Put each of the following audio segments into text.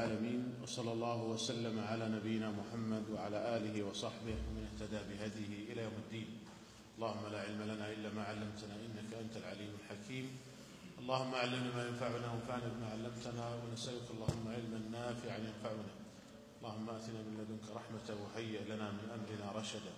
العالمين، وصلى الله وسلم على نبينا محمد وعلى آله وصحبه ومن اهتدى بهديه إلى يوم الدين. اللهم لا علم لنا إلا ما علمتنا إنك أنت العليم الحكيم. اللهم علمنا ما ينفعنا وانفعنا بما علمتنا، ونسألك اللهم علما نافعا ينفعنا. اللهم آتنا من لدنك رحمة وهيئ لنا من أمرنا رشدا.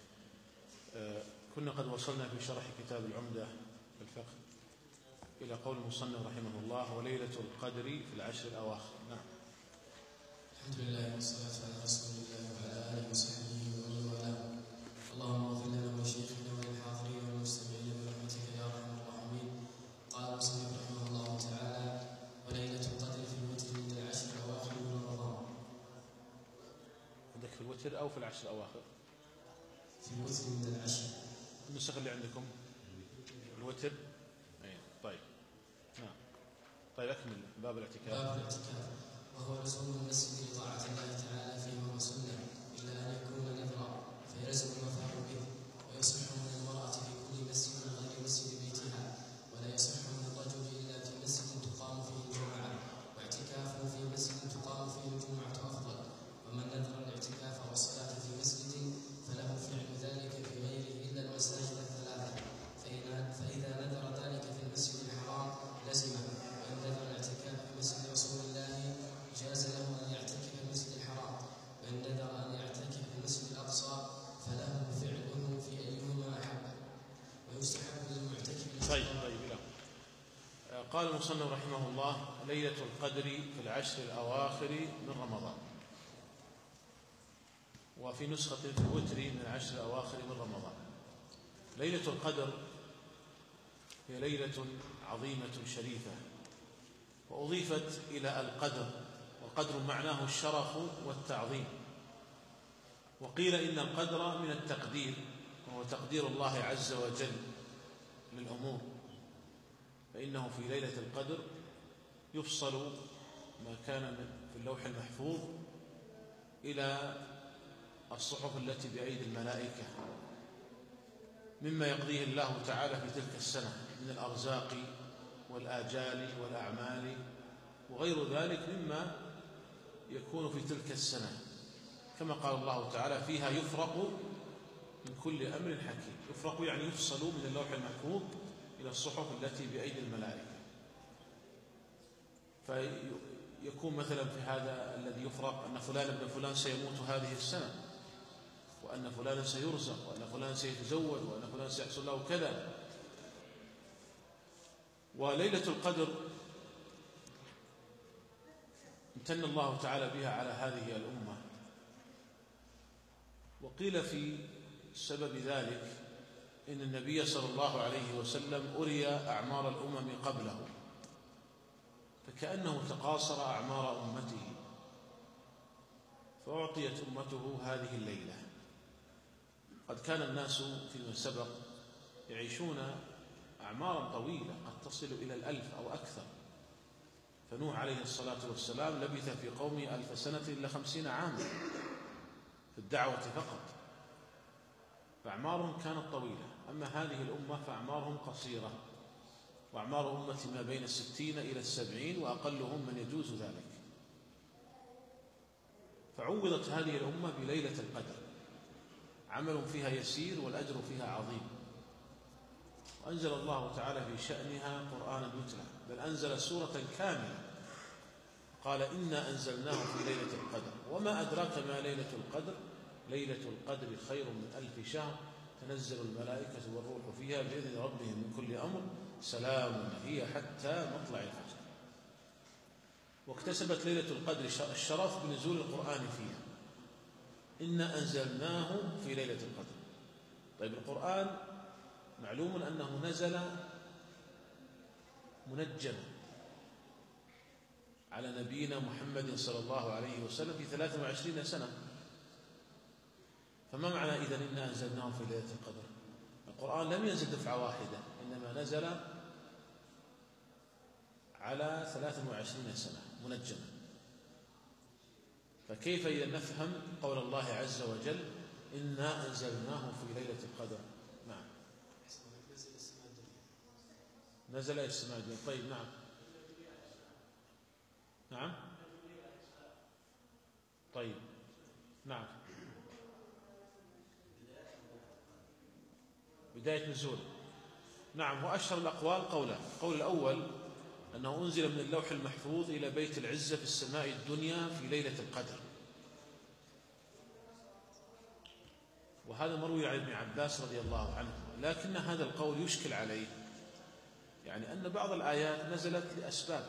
كنا قد وصلنا في شرح كتاب العمدة في الفقه إلى قول المصنف رحمه الله: وليلة القدر في العشر الأواخر. نعم. الحمد لله والصلاة على رسول الله وعلى آله وصحبه ومن والاه. اللهم اغفر لنا ولشيخنا وللحاضرين والمستمعين برحمتك يا أرحم الراحمين. قال المصنف رحمه الله تعالى: وليلة القدر في الوتر من العشر الأواخر من رمضان. عندك في الوتر أو في العشر الأواخر؟ في الوتر من العشر. النسخ اللي عندكم الوتر. طيب نعم. طيب أكمل باب الاعتكاف. باب الاعتكاف، وهو لزوم المسجد لطاعة الله تعالى فيما هو سنة، إلا أن يكون نذرا فيلزم الوفاء به، ويصح من المرأة في كل مسجد غير مسجد بيتها، ولا يصح من الرجل إلا في مسجد تقام فيه الجمعة، واعتكافه في مسجد تقام فيه الجمعة أفضل. ومن نذر الاعتكاف والصلاة في مسجد فله فعل ذلك في غيره إلا المساجد الثلاثة، فإذا نذر ذلك في المسجد الحرام لزمه، وإن نذر الاعتكاف في مسجد رسول الله جاز له أن يعتكف في المسجد الحرام، وإن نذر أن يعتكف في المسجد الأقصى فله فعله في أيهما أحب، ويستحب للمعتكف. طيب قال المصنف رحمه الله: ليلة القدر في العشر الأواخر من رمضان. وفي نسخة في الوتر من العشر الأواخر من رمضان. ليلة القدر هي ليلة عظيمة شريفة، وأضيفت إلى القدر، والقدر معناه الشرف والتعظيم. وقيل إن القدر من التقدير، وهو تقدير الله عز وجل للأمور، فإنه في ليلة القدر يفصل ما كان في اللوح المحفوظ إلى الصحف التي بأيدي الملائكة مما يقضيه الله تعالى في تلك السنة من الأرزاق والآجال والأعمال وغير ذلك مما يكون في تلك السنة، كما قال الله تعالى: فيها يفرق من كل أمر حكيم. يفرق يعني يفصل من اللوح المحفوظ إلى الصحف التي بأيدي الملائكة. فيكون مثلا في هذا الذي يفرق أن فلان ابن فلان سيموت هذه السنة، وأن فلانا سيرزق، وأن فلان سيتزوج، وأن فلان سيحصل له كذا. وليلة القدر امتن الله تعالى بها على هذه الأمة. وقيل في سبب ذلك إن النبي صلى الله عليه وسلم أري أعمار الأمم قبله، فكأنه تقاصر أعمار أمته، فأعطيت أمته هذه الليلة. قد كان الناس فيما سبق يعيشون أعمارا طويلة قد تصل إلى 1000 أو أكثر، فنوح عليه الصلاة والسلام لبث في قومه 1000 سنة إلا 50 عاما في الدعوة فقط، فأعمارهم كانت طويلة. أما هذه الأمة فأعمارهم قصيرة، وأعمار أمة ما بين 60 إلى 70، وأقلهم من يجوز ذلك. فعوضت هذه الأمة بليلة القدر، عمل فيها يسير والأجر فيها عظيم. وأنزل الله تعالى في شأنها قرآنا يتلى، بل أنزل سورة كاملة قال: إنا أنزلناه في ليلة القدر وما أدراك ما ليلة القدر ليلة القدر خير من 1000 شهر تنزل الملائكة والروح فيها بإذن ربهم من كل أمر سلام هي حتى مطلع الفجر. واكتسبت ليلة القدر الشرف بنزول القرآن فيها. إنا أنزلناه في ليلة القدر. طيب، القرآن معلوم أنه نزل منجما على نبينا محمد صلى الله عليه وسلم في 23 سنة. فما معنى إذن إنا أنزلناه في ليلة القدر؟ القرآن لم ينزل دفعة واحدة، إنما نزل على 23 سنة منجما. فكيف إذا نفهم قول الله عز وجل: إنا أنزلناه في ليلة القدر؟ نعم، نزل السماء الدنيا. طيب، نعم طيب نعم. بداية نزول. نعم، وأشهر الأقوال قولان. القول الأول أنه أنزل من اللوح المحفوظ إلى بيت العزة في السماء الدنيا في ليلة القدر، وهذا مروي عن ابن عباس رضي الله عنه، لكن هذا القول يشكل عليه، يعني أن بعض الآيات نزلت لأسباب.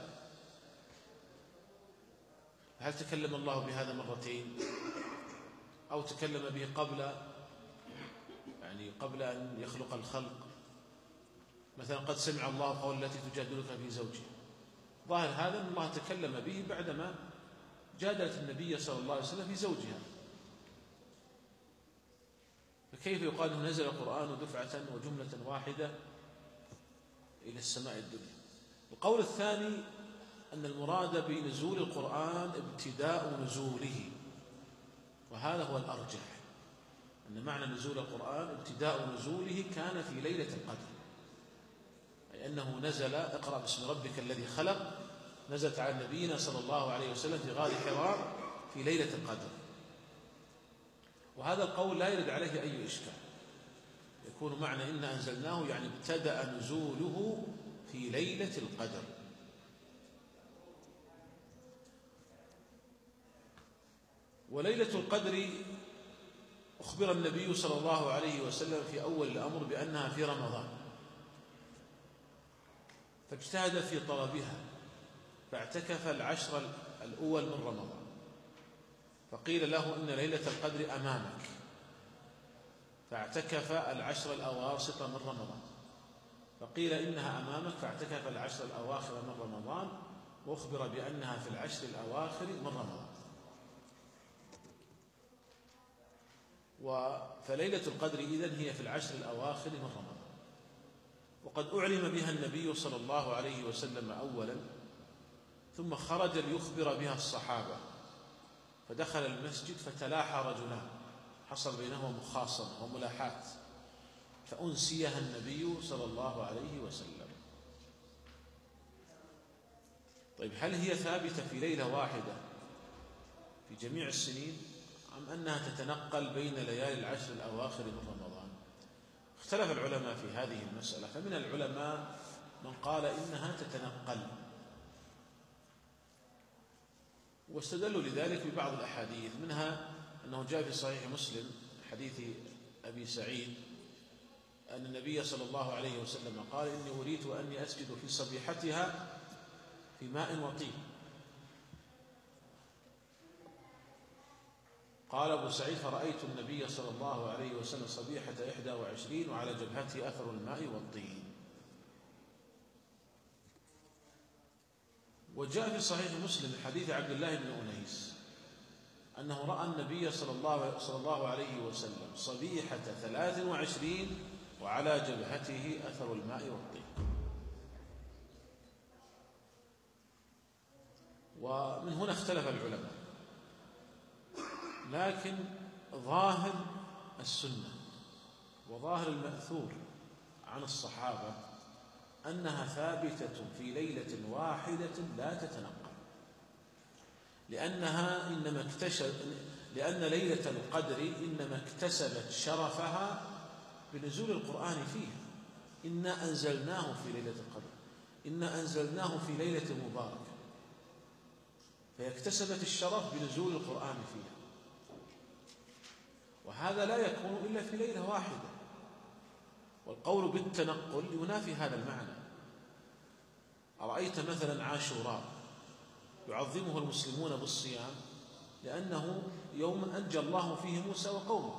هل تكلم الله بهذا مرتين أو تكلم به قبل أن يخلق الخلق؟ مثلا قد سمع الله قول التي تجادلك في زوجها، ظاهر هذا أن الله تكلم به بعدما جادلت النبي صلى الله عليه وسلم في زوجها، فكيف يقال أنه نزل القرآن دفعة وجملة واحدة إلى السماء الدنيا؟ القول الثاني أن المراد بنزول القرآن ابتداء نزوله، وهذا هو الأرجح، أن معنى نزول القرآن ابتداء نزوله كان في ليلة القدر، أي أنه نزل اقرأ باسم ربك الذي خلق، نزلت على نبينا صلى الله عليه وسلم في غار حراء في ليلة القدر. وهذا القول لا يرد عليه أي إشكال، يكون معنى إن أنزلناه يعني ابتدأ نزوله في ليلة القدر. وليلة القدر أخبر النبي صلى الله عليه وسلم في أول الأمر بأنها في رمضان، فاجتهد في طلبها فاعتكف العشر الأول من رمضان، فقيل له إن ليلة القدر أمامك، فاعتكف العشر الأواسط من رمضان، فقيل إنها أمامك فاعتكف العشر الأواخر من رمضان، وأخبر بأنها في العشر الأواخر من رمضان. فليلة القدر إذن هي في العشر الأواخر من رمضان، وقد أعلم بها النبي صلى الله عليه وسلم أولا، ثم خرج ليخبر بها الصحابة، فدخل المسجد فتلاحى رجلان، حصل بينهما مخاصمة وملاحات، فأنسيها النبي صلى الله عليه وسلم. طيب، هل هي ثابتة في ليلة واحدة في جميع السنين، أم أنها تتنقل بين ليالي العشر الأواخر من رمضان؟ اختلف العلماء في هذه المسألة، فمن العلماء من قال إنها تتنقل، واستدلوا لذلك ببعض الأحاديث، منها أنه جاء في صحيح مسلم حديث أبي سعيد أن النبي صلى الله عليه وسلم قال: إني أريد أني أسجد في صبيحتها في ماء وطين. قال أبو سعيد: فرأيت النبي صلى الله عليه وسلم صبيحة 21 وعلى جبهته أثر الماء والطين. وجاء في صحيح مسلم حديث عبد الله بن أنيس أنه رأى النبي صلى الله عليه وسلم صبيحة 23 وعلى جبهته أثر الماء والطين. ومن هنا اختلف العلماء، لكن ظاهر السنة وظاهر المأثور عن الصحابة أنها ثابتة في ليلة واحدة لا تتنقل، لأن ليلة القدر إنما اكتسبت شرفها بنزول القرآن فيها. إنا أنزلناه في ليلة القدر، إنا أنزلناه في ليلة مباركة، فهي اكتسبت الشرف بنزول القرآن فيها، وهذا لا يكون إلا في ليلة واحدة. والقول بالتنقل ينافي هذا المعنى. أرأيت مثلا عاشوراء يعظمه المسلمون بالصيام لأنه يوم أنجى الله فيه موسى وقومه،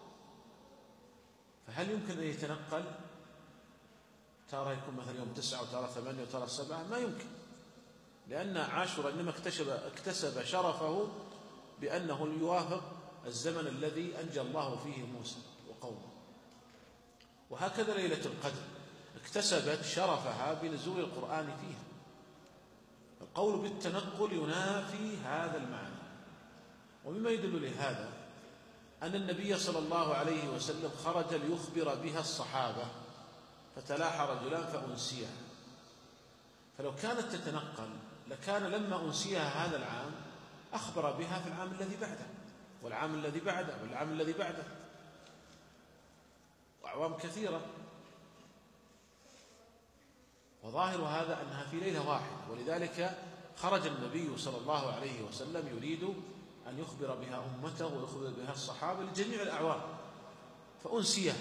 فهل يمكن أن يتنقل؟ ترى يكون مثلا يوم 9 وترى 8 وترى 7، ما يمكن، لأن عاشوراء إنما اكتسب شرفه بأنه يوافق الزمن الذي أنجى الله فيه موسى وقومه. وهكذا ليلة القدر اكتسبت شرفها بنزول القرآن فيها. القول بالتنقل ينافي هذا المعنى. ومما يدل لهذا أن النبي صلى الله عليه وسلم خرج ليخبر بها الصحابة، فتلاحى رجلان فأنسيها، فلو كانت تتنقل لكان لما أنسيها هذا العام أخبر بها في العام الذي بعده والعام الذي بعده والعام الذي بعده وأعوام كثيرة. وظاهر هذا أنها في ليلة واحدة، ولذلك خرج النبي صلى الله عليه وسلم يريد أن يخبر بها أمته ويخبر بها الصحابة لجميع الأعوام فأنسيها.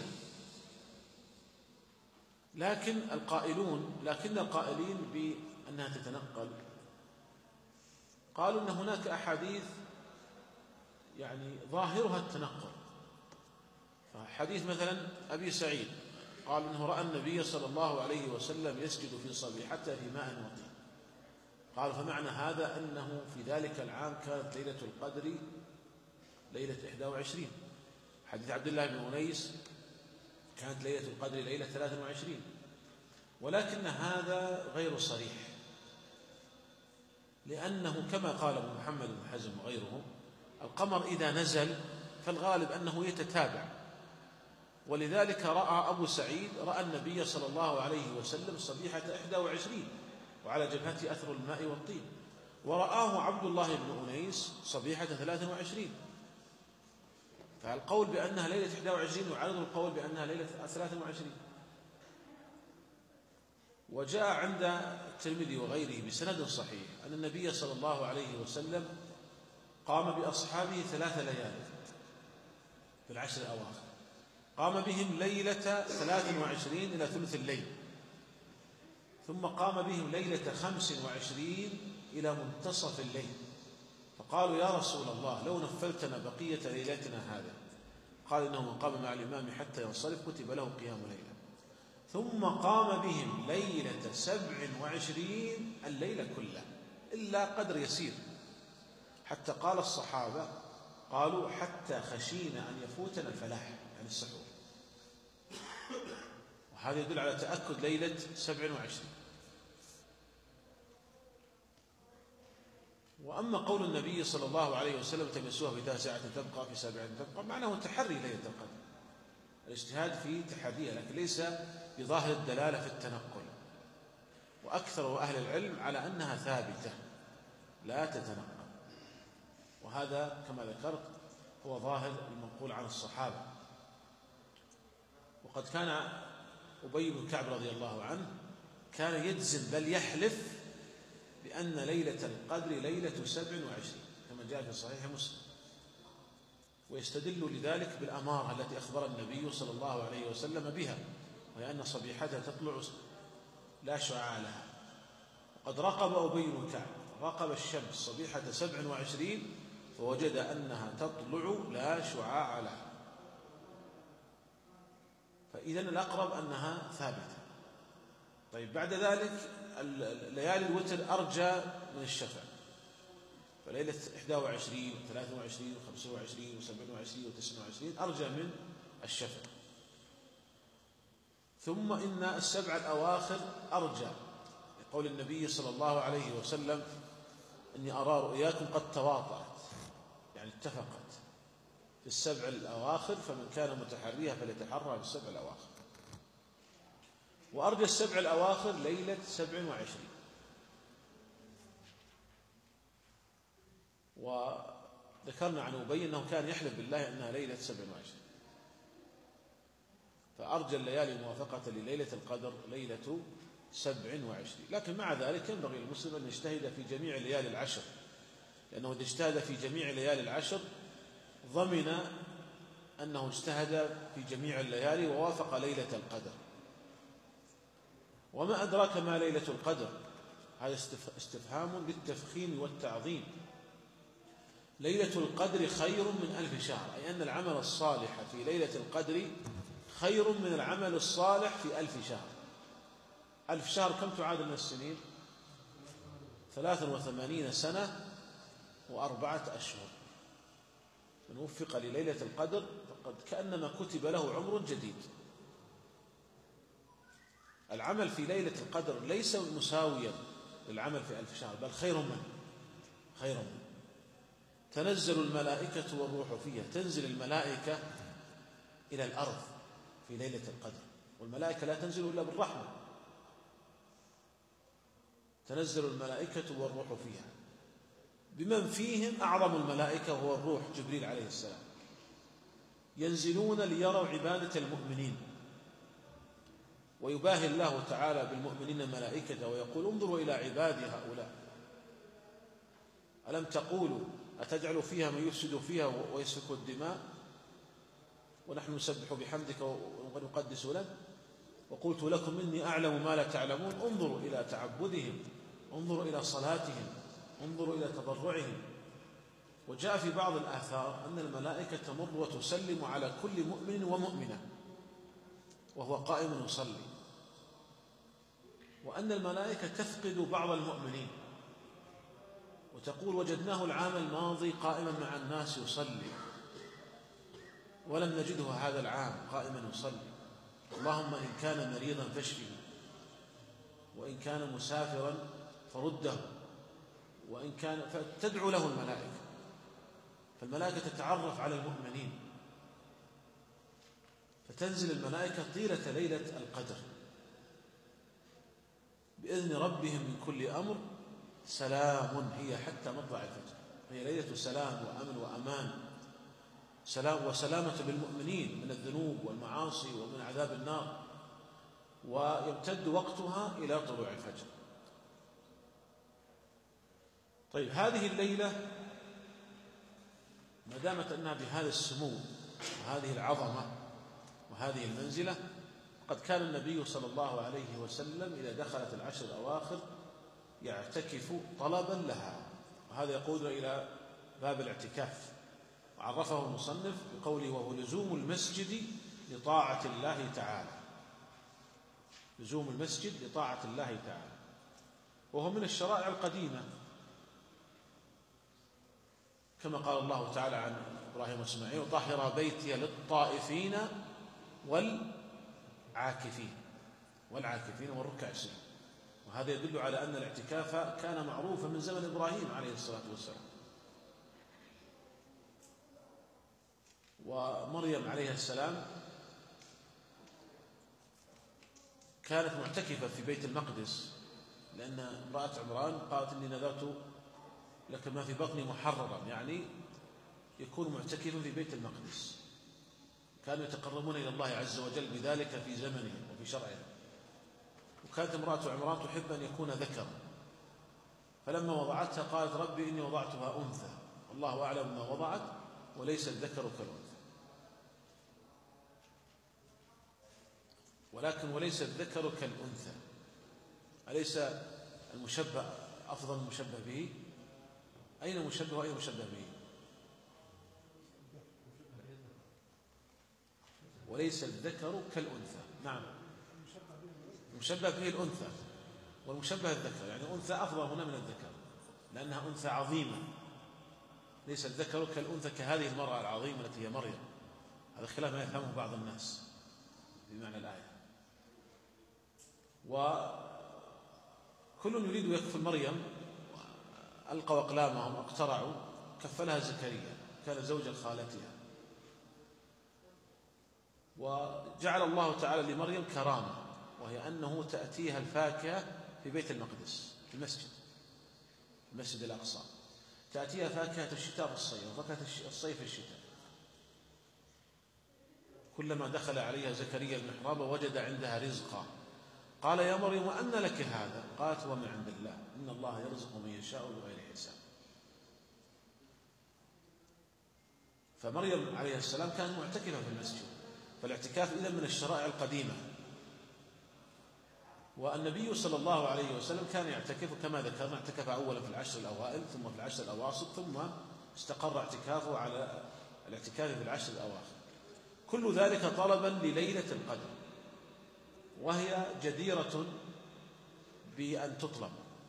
لكن القائلين بأنها تتنقل قالوا أن هناك أحاديث يعني ظاهرها التنقل. فحديث مثلا أبي سعيد قال إنه رأى النبي صلى الله عليه وسلم يسجد في صبيحته في ماء وطين. قال فمعنى هذا أنه في ذلك العام كانت ليلة القدر ليلة 21. حديث عبد الله بن أنيس كانت ليلة القدر ليلة 23. ولكن هذا غير صريح، لأنه كما قال ابن محمد بن حزم وغيره القمر إذا نزل فالغالب أنه يتتابع، ولذلك رأى أبو سعيد رأى النبي صلى الله عليه وسلم صبيحة 21 وعلى جبهته أثر الماء والطين، ورآه عبد الله بن أنيس صبيحة 23. فالقول بأنها ليلة 21 يعارض القول بأنها ليلة 23. وجاء عند الترمذي وغيره بسند صحيح أن النبي صلى الله عليه وسلم قام بأصحابه 3 ليال في العشر الأواخر، قام بهم ليلة 23 إلى ثلث الليل، ثم قام بهم ليلة 25 إلى منتصف الليل. فقالوا يا رسول الله لو نفلتنا بقية ليلتنا هذا، قال إنه من قام مع الإمام حتى ينصرف كتب له قيام ليلة. ثم قام بهم ليلة 27 الليلة كلها إلا قدر يسير، حتى قال الصحابة قالوا حتى خشينا أن يفوتنا الفلاح يعني السحور. وهذا يدل على تأكد ليلة 27. وأما قول النبي صلى الله عليه وسلم تمسوها في 9 تبقى في 7 تبقى، معناه تحري ليلة القدر، الاجتهاد في تحريها، لكن ليس بظاهر الدلالة في التنقل. وأكثر أهل العلم على أنها ثابتة لا تتنقل، وهذا كما ذكرت هو ظاهر المنقول عن الصحابة. وقد كان أبي بن كعب رضي الله عنه كان يجزم بل يحلف بأن ليلة القدر ليلة 27 كما جاء في صحيح مسلم، ويستدل لذلك بالأمارة التي أخبر النبي صلى الله عليه وسلم بها، وهي أن صبيحتها تطلع لا شعاع لها. وقد رقب أبي بن كعب رقب الشمس صبيحة 27 فوجد أنها تطلع لا شعاع لها، فإذا الأقرب أنها ثابتة. طيب بعد ذلك ليالي الوتر أرجى من الشفع، فليلة 21 و23 و25 و27 و29 أرجى من الشفع. ثم إن السبع الأواخر أرجى، لقول النبي صلى الله عليه وسلم إني أرى رؤياكم قد تواطأت، يعني اتفقت في السبع الأواخر، فمن كان متحريها فليتحرى بالسبع الأواخر. وأرجى السبع الأواخر ليلة 27. وذكرنا عن أبي أنه كان يحلف بالله أنها ليلة 27، فأرجى الليالي موافقة لليلة القدر ليلة 27. لكن مع ذلك ينبغي للمسلم أن يجتهد في جميع ليالي العشر، لأنه إذا اجتهد في جميع ليالي العشر ضمن أنه اجتهد في جميع الليالي ووافق ليلة القدر. وما أدراك ما ليلة القدر؟ هذا استفهام للتفخيم والتعظيم. ليلة القدر خير من 1000 شهر، أي أن العمل الصالح في ليلة القدر خير من العمل الصالح في 1000 شهر. 1000 شهر كم تعادل من السنين؟ 83 سنة و4 أشهر. من وفق لليلة القدر فقد كأنما كتب له عمر جديد. العمل في ليلة القدر ليس مساويا للعمل في 1000 شهر، بل خير منه. تنزل الملائكة والروح فيها، تنزل الملائكة إلى الأرض في ليلة القدر، والملائكة لا تنزل إلا بالرحمة. تنزل الملائكة والروح فيها بمن فيهم أعظم الملائكة وهو الروح جبريل عليه السلام، ينزلون ليروا عبادة المؤمنين، ويباهي الله تعالى بالمؤمنين ملائكته ويقول انظروا إلى عبادي هؤلاء، ألم تقولوا أتجعل فيها من يفسد فيها ويسفك الدماء ونحن نسبح بحمدك ونقدس لك، وقلت لكم إني أعلم ما لا تعلمون، انظروا إلى تعبدهم، انظروا إلى صلاتهم، انظروا إلى تضرعهم. وجاء في بعض الآثار أن الملائكة تمر وتسلم على كل مؤمن ومؤمنة وهو قائم يصلي، وأن الملائكة تفقد بعض المؤمنين وتقول وجدناه العام الماضي قائما مع الناس يصلي ولم نجده هذا العام قائما يصلي، اللهم إن كان مريضا فاشفه، وإن كان مسافرا فرده، وإن كان فتدعو له الملائكة، فالملائكة تتعرف على المؤمنين، فتنزل الملائكة طيلة ليلة القدر بإذن ربهم من كل أمر، سلام هي حتى مطلع الفجر، هي ليلة سلام وأمن وأمان، سلام وسلامة بالمؤمنين من الذنوب والمعاصي ومن عذاب النار، ويمتد وقتها إلى طلوع الفجر. طيب هذه الليلة ما دامت أنها بهذا السمو وهذه العظمة وهذه المنزلة، قد كان النبي صلى الله عليه وسلم إذا دخلت العشر الأواخر يعتكف طلبا لها، وهذا يقودنا إلى باب الاعتكاف، وعرفه المصنف بقوله وهو لزوم المسجد لطاعة الله تعالى، لزوم المسجد لطاعة الله تعالى، وهو من الشرائع القديمة كما قال الله تعالى عن إبراهيم وإسماعيل وطهر بيتي للطائفين والعاكفين والركع السجود، وهذا يدل على أن الاعتكاف كان معروفا من زمن إبراهيم عليه الصلاة والسلام. ومريم عليه السلام كانت معتكفة في بيت المقدس، لأن امرأة عمران قالت إني نذرت لك ما في بطني محررا، يعني يكون معتكفا في بيت المقدس، كانوا يتقربون إلى الله عز وجل بذلك في زمنهم وفي شرعهم. وكانت امرأة عمران تحب أن يكون ذكرا، فلما وضعتها قالت ربي إني وضعتها أنثى الله أعلم ما وضعت وليس الذكر كالأنثى، وليس الذكر كالأنثى، أليس المشبه أفضل المشبه به؟ أين المشبه وأين المشبه به؟ وليس الذكر كالأنثى، نعم المشبه به الأنثى والمشبه الذكر، يعني أنثى أفضل هنا من الذكر لأنها أنثى عظيمة، ليس الذكر كالأنثى كهذه المرأة العظيمة التي هي مريم. هذا خلاف ما يفهمه بعض الناس في معنى الآية. وكل يريد يكفل مريم، ألقوا أقلامهم واقترعوا، كفلها زكريا كان زوجا خالتها، وجعل الله تعالى لمريم كرامة، وهي أنه تأتيها الفاكهة في بيت المقدس في المسجد الأقصى، تأتيها فاكهة الشتاء والصيف، وفاكهة الصيف الشتاء. كلما دخل عليها زكريا المحراب وجد عندها رزقا قال يا مريم وأن لك هذا؟ قالت هو من عند الله إن الله يرزق من يشاء بغير حساب. فمريم عليه السلام كانت معتكفة في المسجد، فالاعتكاف إذن من الشرائع القديمة. والنبي صلى الله عليه وسلم كان يعتكف كما ذكرنا، اعتكف أولا في العشر الأوائل ثم في العشر الأواسط، ثم استقر اعتكافه على الاعتكاف في العشر الأواخر، كل ذلك طلبا لليلة القدر، وهي جديرة بأن تطلب.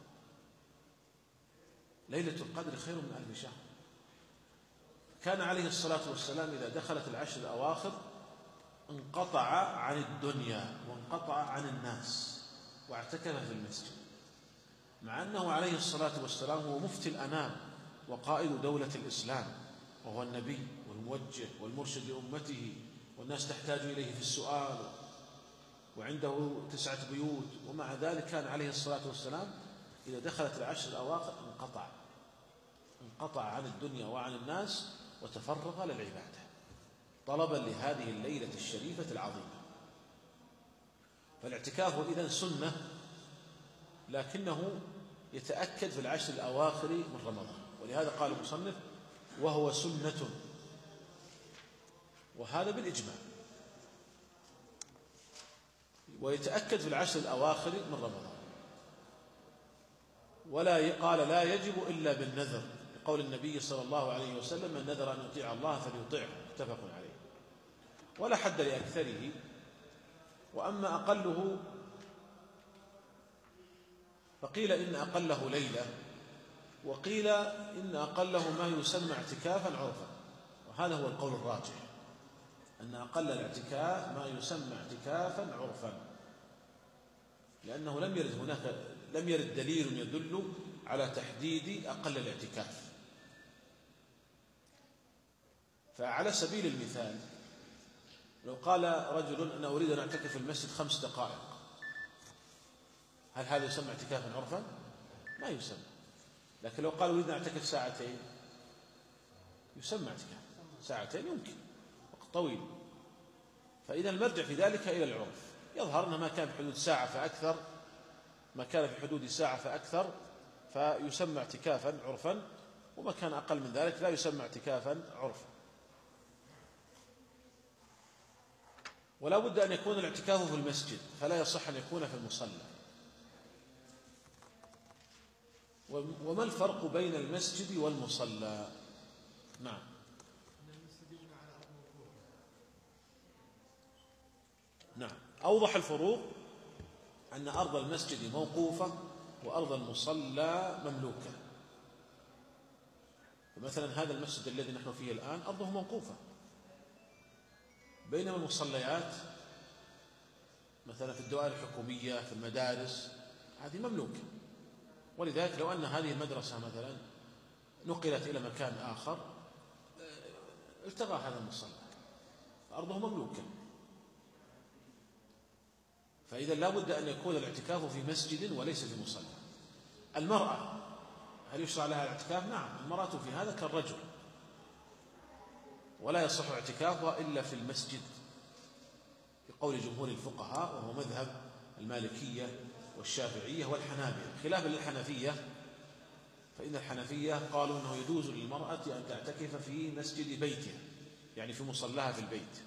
ليلة القدر خير من 1000 شهر. كان عليه الصلاة والسلام إذا دخلت العشر الأواخر انقطع عن الدنيا وانقطع عن الناس واعتكف في المسجد، مع أنه عليه الصلاة والسلام هو مفتي الأنام وقائد دولة الإسلام، وهو النبي والموجه والمرشد لأمته، والناس تحتاج إليه في السؤال، وعنده 9 بيوت، ومع ذلك كان عليه الصلاة والسلام إذا دخلت العشر الأواخر انقطع انقطع عن الدنيا وعن الناس وتفرغ للعبادة طلبا لهذه الليلة الشريفة العظيمة. فالاعتكاف إذن سنة، لكنه يتأكد في العشر الأواخر من رمضان، ولهذا قال المصنف وهو سنة، وهذا بالإجماع. ويتأكد في العشر الأواخر من رمضان، ولا قال لا يجب إلا بالنذر، لقول النبي صلى الله عليه وسلم من نذر أن يطيع الله فليطيعه، متفق عليه. ولا حد لأكثره. وأما أقله فقيل إن أقله ليلة، وقيل إن أقله ما يسمى اعتكافا عرفا، وهذا هو القول الراجح، أن أقل الاعتكاف ما يسمى اعتكافا عرفا، لأنه لم يرد دليل يدل على تحديد أقل الاعتكاف. فعلى سبيل المثال لو قال رجل أنا أريد أن أعتكف في المسجد 5 دقائق، هل هذا يسمى اعتكافا عرفا؟ ما يسمى. لكن لو قال أريد أن أعتكف 2 ساعات يسمى اعتكاف. 2 ساعات يمكن، وقت طويل. فإذا المرجع في ذلك إلى العرف. يظهر أن ما كان في حدود 1 ساعة فأكثر، ما كان في حدود 1 ساعة فأكثر فيسمى اعتكافا عرفا، وما كان أقل من ذلك لا يسمى اعتكافا عرفا. ولا بد أن يكون الاعتكاف في المسجد، فلا يصح أن يكون في المصلى. وما الفرق بين المسجد والمصلى؟ نعم. نعم، أوضح الفروق أن أرض المسجد موقوفة وأرض المصلى مملوكة. فمثلا هذا المسجد الذي نحن فيه الآن أرضه موقوفة، بينما المصليات مثلا في الدوائر الحكومية في المدارس هذه مملوكة. ولذلك لو أن هذه المدرسة مثلا نقلت إلى مكان آخر التغى هذا المصلى، أرضه مملوكة. فإذا لا بد أن يكون الاعتكاف في مسجد وليس في مصلى. المرأة هل يشرع لها الاعتكاف؟ نعم، المرأة في هذا كالرجل، ولا يصح اعتكافها إلا في المسجد بقول جمهور الفقهاء، وهو مذهب المالكية والشافعية والحنابلة، خلافا للحنفية، فإن الحنفية قالوا أنه يجوز للمرأة أن تعتكف في مسجد بيتها، يعني في مصلاها في البيت.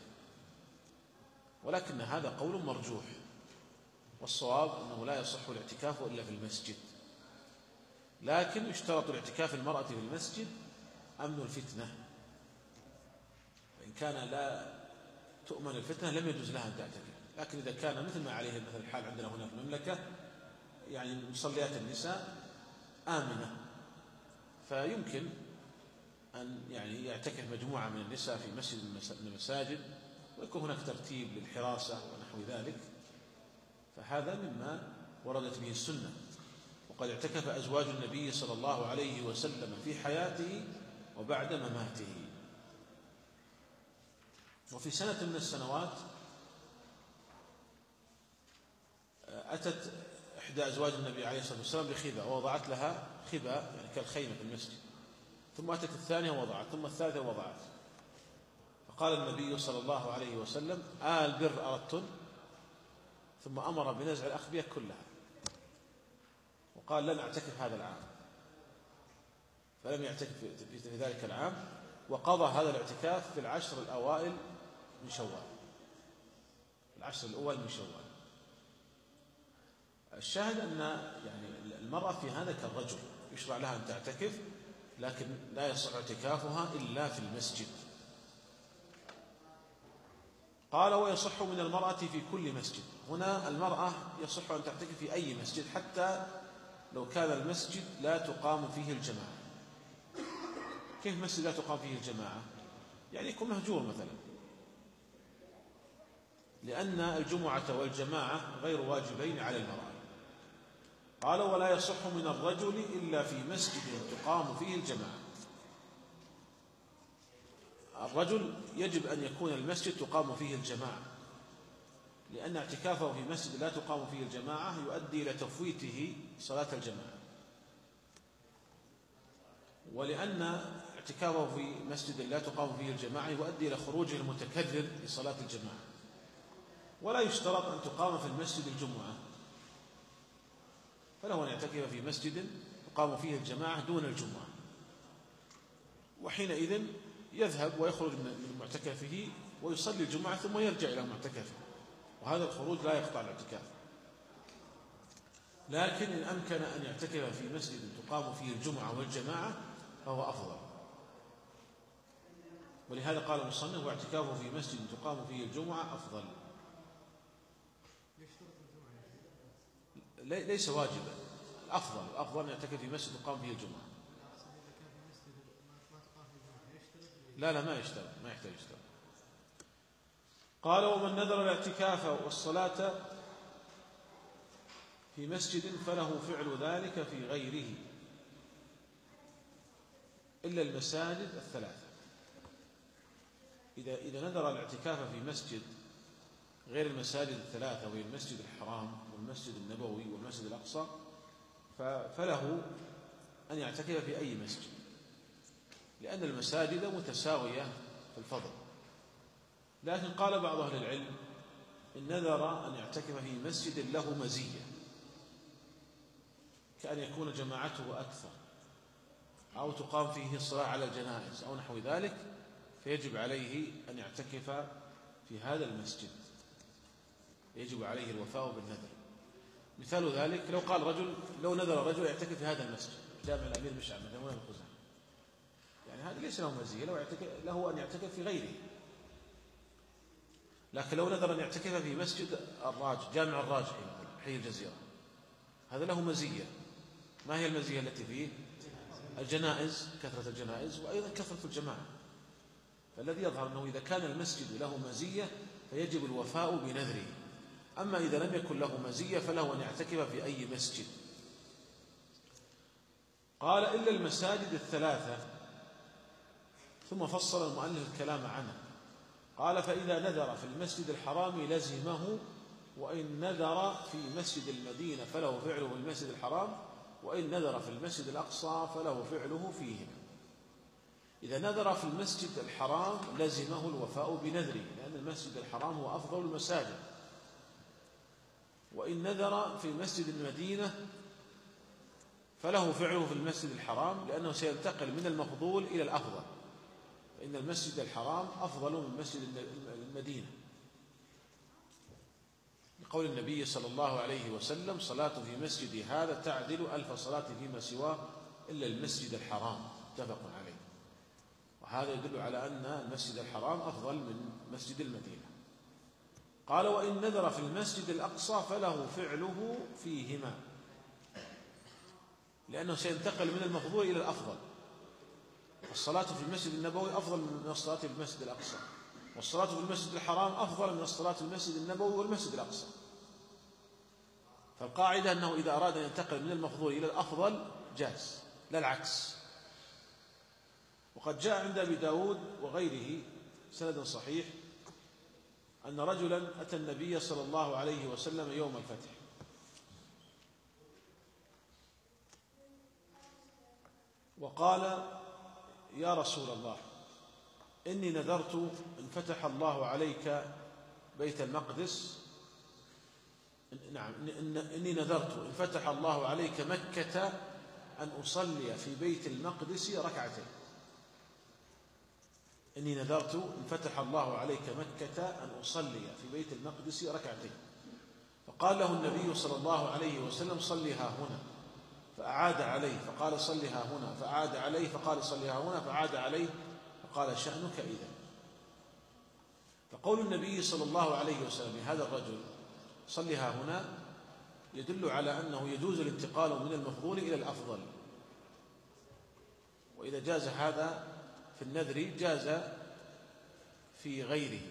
ولكن هذا قول مرجوح، والصواب أنه لا يصح الاعتكاف إلا في المسجد. لكن يشترط الاعتكاف المرأة في المسجد أمن الفتنة، فإن كان لا تؤمن الفتنة لم يجوز لها أن تعتكف. لكن إذا كان مثل ما عليه مثل الحال عندنا هنا في المملكة، يعني مصليات النساء آمنة، فيمكن أن يعني يعتكف مجموعة من النساء في مسجد من المساجد، ويكون هناك ترتيب للحراسة ونحو ذلك، فهذا مما وردت به السنة. وقد اعتكف أزواج النبي صلى الله عليه وسلم في حياته وبعد مماته. وفي سنة من السنوات أتت إحدى أزواج النبي عليه الصلاة والسلام بخبة ووضعت لها خبة يعني كالخيمة في المسجد، ثم أتت الثانية ووضعت، ثم الثالثة ووضعت. فقال النبي صلى الله عليه وسلم البر أردتن؟ ثم أمر بنزع الأخبية كلها وقال لن أعتكف هذا العام، فلم يعتكف في ذلك العام، وقضى هذا الاعتكاف في العشر الأوائل من شوال، العشر الأول من شوال. الشاهد أن يعني المرأة في هذا كالرجل، يشرع لها أن تعتكف، لكن لا يصح اعتكافها إلا في المسجد. قال ويصح من المرأة في كل مسجد. هنا المرأة يصح أن تعتكف في أي مسجد، حتى لو كان المسجد لا تقام فيه الجماعة. كيف مسجد لا تقام فيه الجماعة؟ يعني يكون مهجور مثلا، لأن الجمعة والجماعة غير واجبين على المرأة. قال ولا يصح من الرجل إلا في مسجد تقام فيه الجماعة. الرجل يجب أن يكون المسجد تقام فيه الجماعة، لأن اعتكافه في مسجد لا تقام فيه الجماعة يؤدي إلى تفويته صلاة الجماعة. ولأن اعتكافه في مسجد لا تقام فيه الجماعة يؤدي إلى خروجه المتكرر لصلاة الجماعة. ولا يشترط أن تقام في المسجد الجمعة، فله أن يعتكف في مسجد تقام فيه الجماعة دون الجمعة، وحينئذ يذهب ويخرج من معتكفه ويصلي الجمعة ثم يرجع إلى معتكفه، وهذا الخروج لا يقطع الاعتكاف. لكن إن أمكن أن يعتكف في مسجد تقام فيه الجمعة والجماعة فهو أفضل. ولهذا قال المصنف: واعتكافه في مسجد تقام فيه الجمعة أفضل. ليس واجبا، الأفضل أن يعتكف في مسجد تقام فيه الجمعة. لا ما يحتاج يشترط. قال: ومن نذر الاعتكاف والصلاة في مسجد فله فعل ذلك في غيره إلا المساجد الثلاثة. إذا نذر الاعتكاف في مسجد غير المساجد الثلاثة، وهي المسجد الحرام والمسجد النبوي والمسجد الأقصى، فله أن يعتكف في أي مسجد، لأن المساجد متساوية في الفضل. لكن قال بعض أهل العلم: إن نذر أن يعتكف في مسجد له مزية، كأن يكون جماعته أكثر، أو تقام فيه الصلاة على الجنائز أو نحو ذلك، فيجب عليه أن يعتكف في هذا المسجد، يجب عليه الوفاء بالنذر. مثال ذلك لو نذر رجل يعتكف في هذا المسجد، جامع الأمير مشعب مثلا ولا الخزاعة، يعني هذا ليس له مزية، له أن يعتكف في غيره. لكن لو نذر أن يعتكف في مسجد جامع الراجحي حي الجزيرة، هذا له مزية. ما هي المزية التي فيه؟ الجنائز، كثرة الجنائز، وأيضا كثرة الجماعة. فالذي يظهر أنه إذا كان المسجد له مزية فيجب الوفاء بنذره. أما إذا لم يكن له مزية فله أن يعتكف في أي مسجد. قال: إلا المساجد الثلاثة، ثم فصل المؤلف الكلام عنه. قال: فإذا نذر في المسجد الحرام لزمه، وإن نذر في مسجد المدينة فله فعله في المسجد الحرام، وإن نذر في المسجد الأقصى فله فعله فيهما. إذا نذر في المسجد الحرام لزمه الوفاء بنذره، لأن المسجد الحرام هو أفضل المساجد. وإن نذر في مسجد المدينة فله فعله في المسجد الحرام، لأنه سينتقل من المفضول إلى الأفضل، فإن المسجد الحرام أفضل من مسجد المدينة، لقول النبي صلى الله عليه وسلم: صلاة في مسجد هذا تعدل 1000 صلاة فيما سواه إلا المسجد الحرام، متفق عليه. وهذا يدل على أن المسجد الحرام أفضل من مسجد المدينة. قال: وإن نذر في المسجد الأقصى فله فعله فيهما، لأنه سينتقل من المفضول إلى الأفضل. الصلاة في المسجد النبوي أفضل من الصلاة في المسجد الأقصى، والصلاة في المسجد الحرام أفضل من الصلاة في المسجد النبوي والمسجد الأقصى. فالقاعدة أنه إذا أراد أن ينتقل من المفضول إلى الأفضل جاز، لا العكس. وقد جاء عند أبي داود وغيره سند صحيح أن رجلا أتى النبي صلى الله عليه وسلم يوم الفتح وقال: يا رسول الله، إني نذرت إن فتح الله عليك بيت المقدس، إني نذرت إن فتح الله عليك مكة أن أصلي في بيت المقدس ركعتين. إني نذرت إن فتح الله عليك مكة أن أصلي في بيت المقدس ركعتين. فقال له النبي صلى الله عليه وسلم: صلها هنا. فأعاد عليه فقال: صلها هنا. فأعاد عليه فقال: صلها هنا. فأعاد عليه فقال: شأنك إذا. فقول النبي صلى الله عليه وسلم لهذا الرجل: صلها هنا، يدل على أنه يجوز الانتقال من المفضول إلى الأفضل. وإذا جاز هذا في النذر جاز في غيره.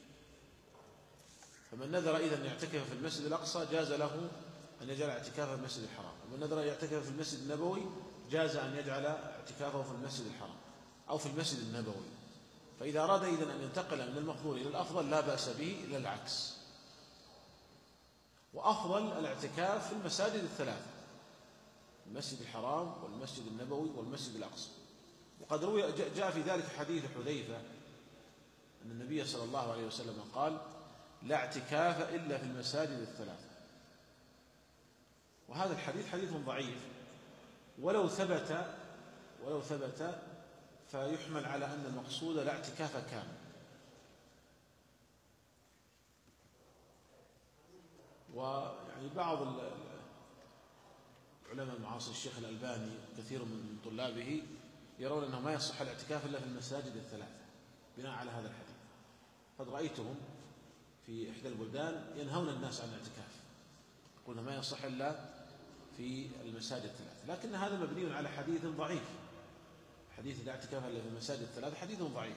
فمن نذر إذا أن يعتكف في المسجد الأقصى جاز له أن يجعل اعتكافه في المسجد الحرام، ومن نذر أن يعتكف في المسجد النبوي جاز أن يجعل اعتكافه في المسجد الحرام أو في المسجد النبوي. فإذا أراد إذن أن ينتقل من المفضول إلى الأفضل لا بأس به، إلى العكس. وأفضل الاعتكاف في المساجد الثلاثة: المسجد الحرام والمسجد النبوي والمسجد الأقصى. وقد روي جاء في ذلك حديث حذيفة أن النبي صلى الله عليه وسلم قال: لا اعتكاف إلا في المساجد الثلاثة. وهذا الحديث حديث ضعيف، ولو ثبت فيحمل على أن المقصود لا اعتكاف كامل. ويعني بعض علماء معاصر الشيخ الألباني كثير من طلابه يرون أنه ما يصح الاعتكاف إلا في المساجد الثلاثة بناء على هذا الحديث. قد رأيتهم في إحدى البلدان ينهون الناس عن الاعتكاف، يقولون ما يصح إلا في المساجد الثلاثة، لكن هذا مبني على حديث ضعيف. حديث لا اعتكاف إلا في المساجد الثلاثة حديث ضعيف،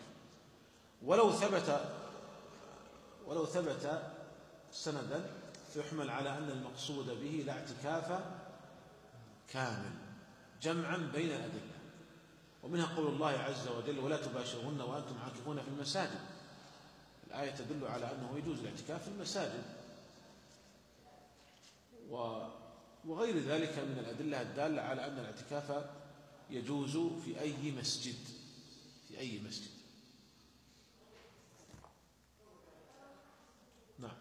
ولو ثبت سندا فيحمل على أن المقصود به لا اعتكاف كامل جمعا بين الأدلة. ومنها قول الله عز وجل: ولا تباشرهن وأنتم عاكفون في المساجد. الآية تدل على أنه يجوز الاعتكاف في المساجد، وغير ذلك من الأدلة الدالة على أن الاعتكاف يجوز في أي مسجد، في أي مسجد. نعم.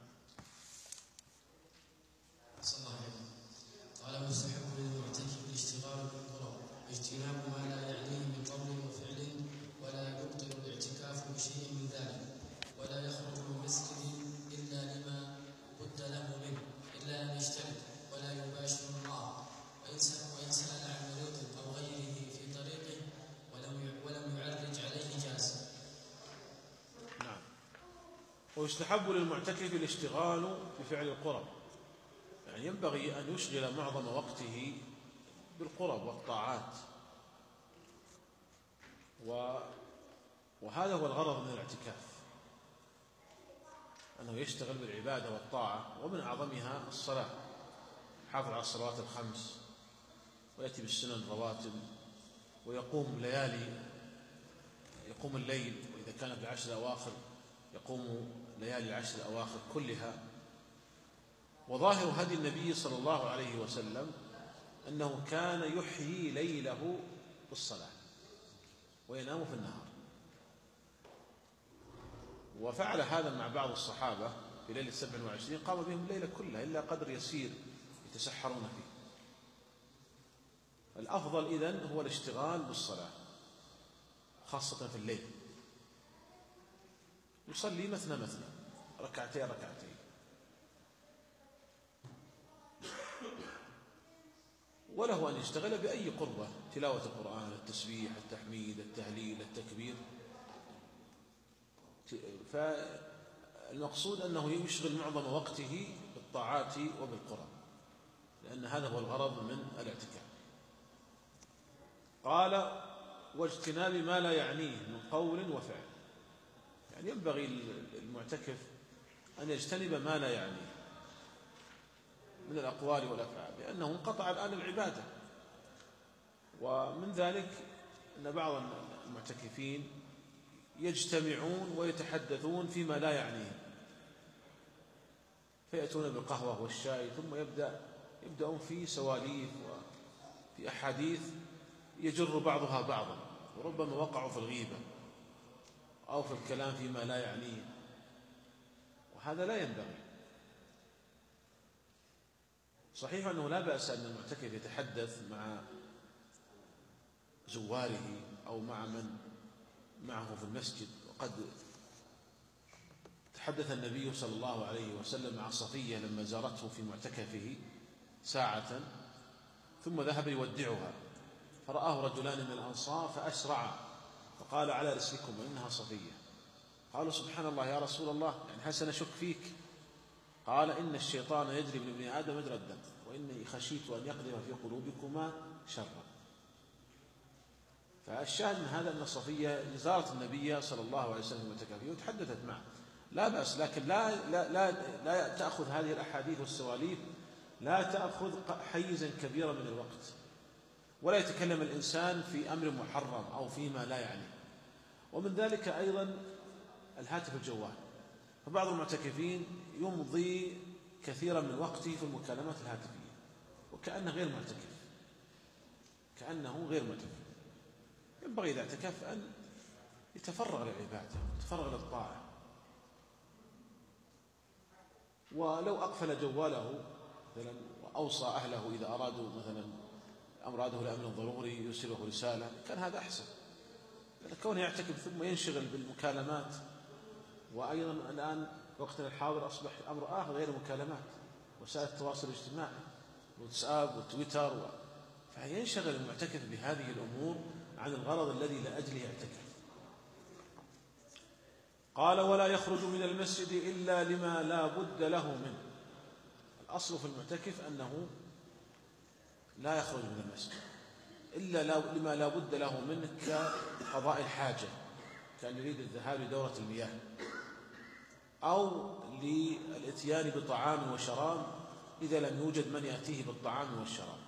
صلى الله عليه وسلم قال: مستحب للمعتكف الاشتغال بالقرب واجتناب ما لا يعنيه من قول وفعل، ولا يبطل الاعتكاف بشيء من ذلك، ولا يخرج من مسجد إلا لما بد له منه، إلا أن يشترط، ولا يباشر الله، وإن سأل عن مريض أو غيره في طريقه ولم يعرج عليه جاز. نعم. ويستحب للمعتكف الاشتغال بفعل القرب، يعني ينبغي أن يشغل معظم وقته بالقرب والطاعات، وهذا هو الغرض من الاعتكاف، أنه يشتغل بالعبادة والطاعة، ومن أعظمها الصلاة، يحافظ على الصلوات الخمس، ويأتي بالسنن الرواتب، ويقوم الليل، وإذا كان في العشر الأواخر يقوم ليالي العشر الأواخر كلها. وظاهر هدي النبي صلى الله عليه وسلم أنه كان يحيي ليله بالصلاة وينام في النهار، وفعل هذا مع بعض الصحابة في ليلة 27 قام بهم الليلة كلها إلا قدر يسير يتسحرون فيه. الأفضل إذن هو الاشتغال بالصلاة، خاصة في الليل، يصلي مثنى ركعتين، وله أن يشتغل بأي قربة: تلاوة القرآن، التسبيح، التحميد، التهليل، التكبير. فالمقصود أنه يشغل معظم وقته بالطاعات وبالقرب، لأن هذا هو الغرض من الاعتكاف. قال: واجتناب ما لا يعنيه من قول وفعل، يعني ينبغي المعتكف أن يجتنب ما لا يعنيه من الأقوال والأفعال، لأنه انقطع الآن العبادة. ومن ذلك أن بعض المعتكفين يجتمعون ويتحدثون فيما لا يعنيه، فيأتون بالقهوة والشاي، ثم يبدأون في سواليف وفي أحاديث يجر بعضها بعضا، وربما وقعوا في الغيبة أو في الكلام فيما لا يعنيه، وهذا لا ينبغي. صحيح أنه لا بأس أن المعتكف يتحدث مع زواره أو مع من معه في المسجد، وقد تحدث النبي صلى الله عليه وسلم مع صفية لما زارته في معتكفه ساعة، ثم ذهب يودعها، فرآه رجلان من الأنصار فأسرعا، فقال: على رسلكم إنها صفية. قالوا: سبحان الله يا رسول الله، يعني هل سنشك فيك؟ قال: إن الشيطان يجري من ابن آدم مجرى الدم، وإني خشيت أن يقذف في قلوبكما شرا. فالشاهد من هذا أن صفية زارت النبي صلى الله عليه وسلم وتكافيه وتحدثت معه، لا بأس، لكن لا تأخذ هذه الأحاديث والسواليف لا تأخذ حيزا كبيرا من الوقت، ولا يتكلم الإنسان في أمر محرم أو فيما لا يعنيه. ومن ذلك أيضا الهاتف الجوال، فبعض المعتكفين يمضي كثيرا من وقته في المكالمات الهاتفية وكأنه غير معتكف، ينبغي إذا اعتكف أن يتفرغ للعبادة، يتفرغ للطاعة. ولو أقفل جواله مثلا وأوصى أهله إذا أرادوا مثلا أراده لأمر ضروري يرسله رسالة، كان هذا أحسن. كونه يعتكف ثم ينشغل بالمكالمات، وأيضا الآن وقتنا الحاضر أصبح أمر آخر غير المكالمات، وسائل التواصل الاجتماعي، واتساب وتويتر فينشغل المعتكف بهذه الأمور عن الغرض الذي لأجله يعتكف. قال: ولا يخرج من المسجد إلا لما لا بد له منه. الأصل في المعتكف أنه لا يخرج من المسجد إلا لما لا بد له منه، كقضاء الحاجة، كان يريد الذهاب لدورة المياه، أو للإتيان بطعام وشراب إذا لم يوجد من يأتيه بالطعام والشراب.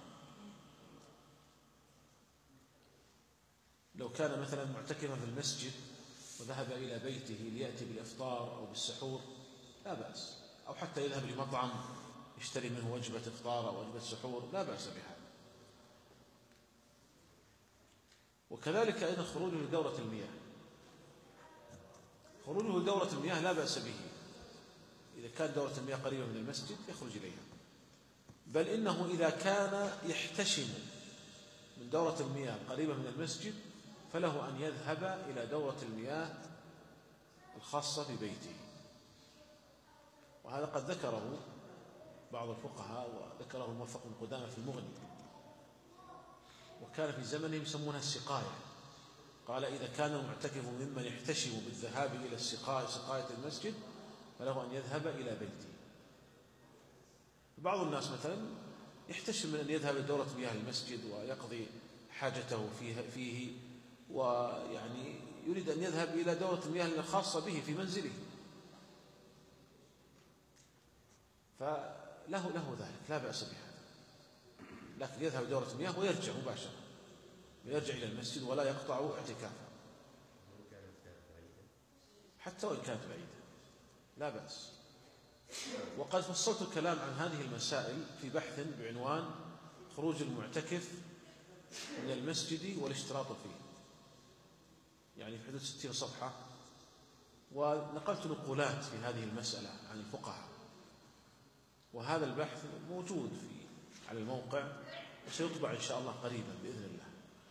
لو كان مثلا معتكفا في المسجد وذهب إلى بيته ليأتي بالإفطار أو بالسحور لا بأس، أو حتى يذهب لمطعم يشتري منه وجبة إفطار أو وجبة سحور لا بأس بهذا. وكذلك أيضا خروجه لدورة المياه، خروجه لدورة المياه لا بأس به إذا كانت دورة المياه قريبة من المسجد يخرج إليها، بل إنه إذا كان يحتشم من دورة المياه قريبة من المسجد فله أن يذهب إلى دورة المياه الخاصة ببيته. وهذا قد ذكره بعض الفقهاء، وذكره الموفق بن قدامة في المغني، وكان في زمنهم يسمونها السقاية. قال: إذا كان المعتكف ممن يحتشم بالذهاب إلى سقاية المسجد فله أن يذهب إلى بيته. بعض الناس مثلا يحتشم من أن يذهب لدورة مياه المسجد ويقضي حاجته فيه ويعني يريد أن يذهب إلى دورة المياه الخاصة به في منزله، فله ذلك لا بأس بهذا، لكن يذهب لدورة المياه ويرجع مباشرة، ويرجع إلى المسجد ولا يقطع اعتكافه حتى وإن كانت بعيدة لا بأس. وقد فصلت الكلام عن هذه المسائل في بحث بعنوان خروج المعتكف من المسجد والاشتراط فيه، يعني في حدود 60 صفحة، ونقلت نقولات في هذه المسألة عن الفقهاء، وهذا البحث موجود على الموقع وسيطبع إن شاء الله قريبا بإذن الله.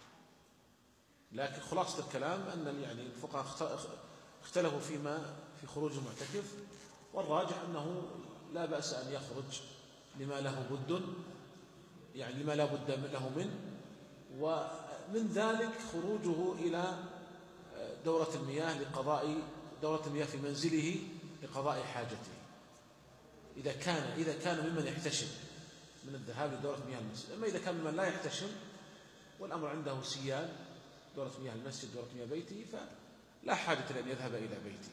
لكن خلاصة الكلام أن يعني الفقهاء اختلفوا في خروج المعتكف، والراجح أنه لا بأس أن يخرج لما له بد، يعني لما لا بد له منه، ومن ذلك خروجه إلى دورة المياه لقضاء دورة المياه في منزله لقضاء حاجته، إذا كان ممن يحتشم من الذهاب لدورة مياه المسجد. أما إذا كان ممن لا يحتشم والأمر عنده سيال دورة مياه المسجد دورة مياه بيته فلا حاجة لأن يذهب إلى بيته.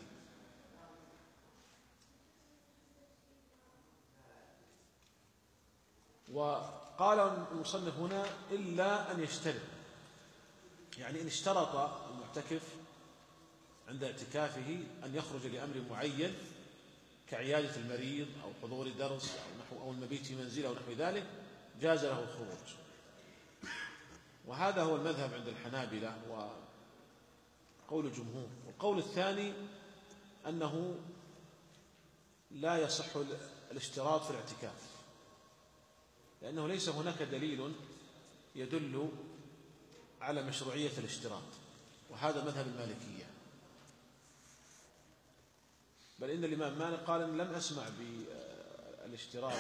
وقال المصنف هنا: إلا أن يشترط، يعني إن اشترط المعتكف عند اعتكافه أن يخرج لأمر معين كعيادة المريض أو حضور درس أو المبيت في منزله أو نحو ذلك جاز له الخروج. وهذا هو المذهب عند الحنابلة وقول الجمهور. والقول الثاني أنه لا يصح الاشتراط في الاعتكاف، لأنه ليس هناك دليل يدل على مشروعية الاشتراط، وهذا مذهب المالكية. بل إن الإمام مالك قال إن لم أسمع بالاشتراط،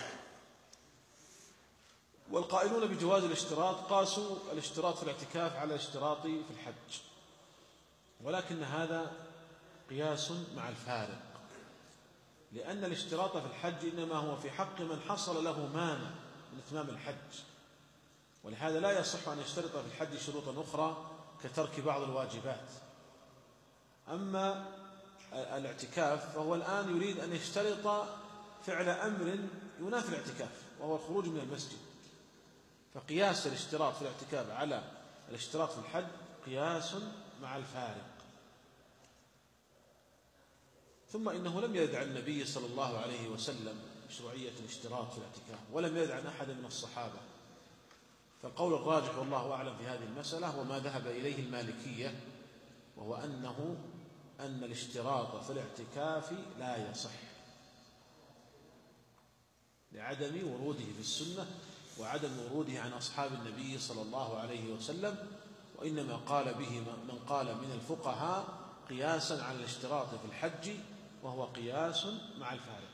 والقائلون بجواز الاشتراط قاسوا الاشتراط في الاعتكاف على الاشتراط في الحج، ولكن هذا قياس مع الفارق، لأن الاشتراط في الحج إنما هو في حق من حصل له مانع من إتمام الحج، ولهذا لا يصح أن يشترط في الحج شروطا أخرى كترك بعض الواجبات. أما الاعتكاف فهو الآن يريد أن يشترط فعل أمر ينافي الاعتكاف وهو الخروج من المسجد، فقياس الاشتراط في الاعتكاف على الاشتراط في الحج قياس مع الفارق. ثم إنه لم يرد عن النبي صلى الله عليه وسلم مشروعية الاشتراط في الاعتكاف، ولم يرد عن أحد من الصحابة، فالقول الراجح والله أعلم في هذه المسألة وما ذهب إليه المالكية، وهو أن الاشتراط في الاعتكاف لا يصح لعدم وروده في السنة وعدم وروده عن أصحاب النبي صلى الله عليه وسلم، وإنما قال به من قال من الفقهاء قياسا على الاشتراط في الحج، وهو قياس مع الفارق.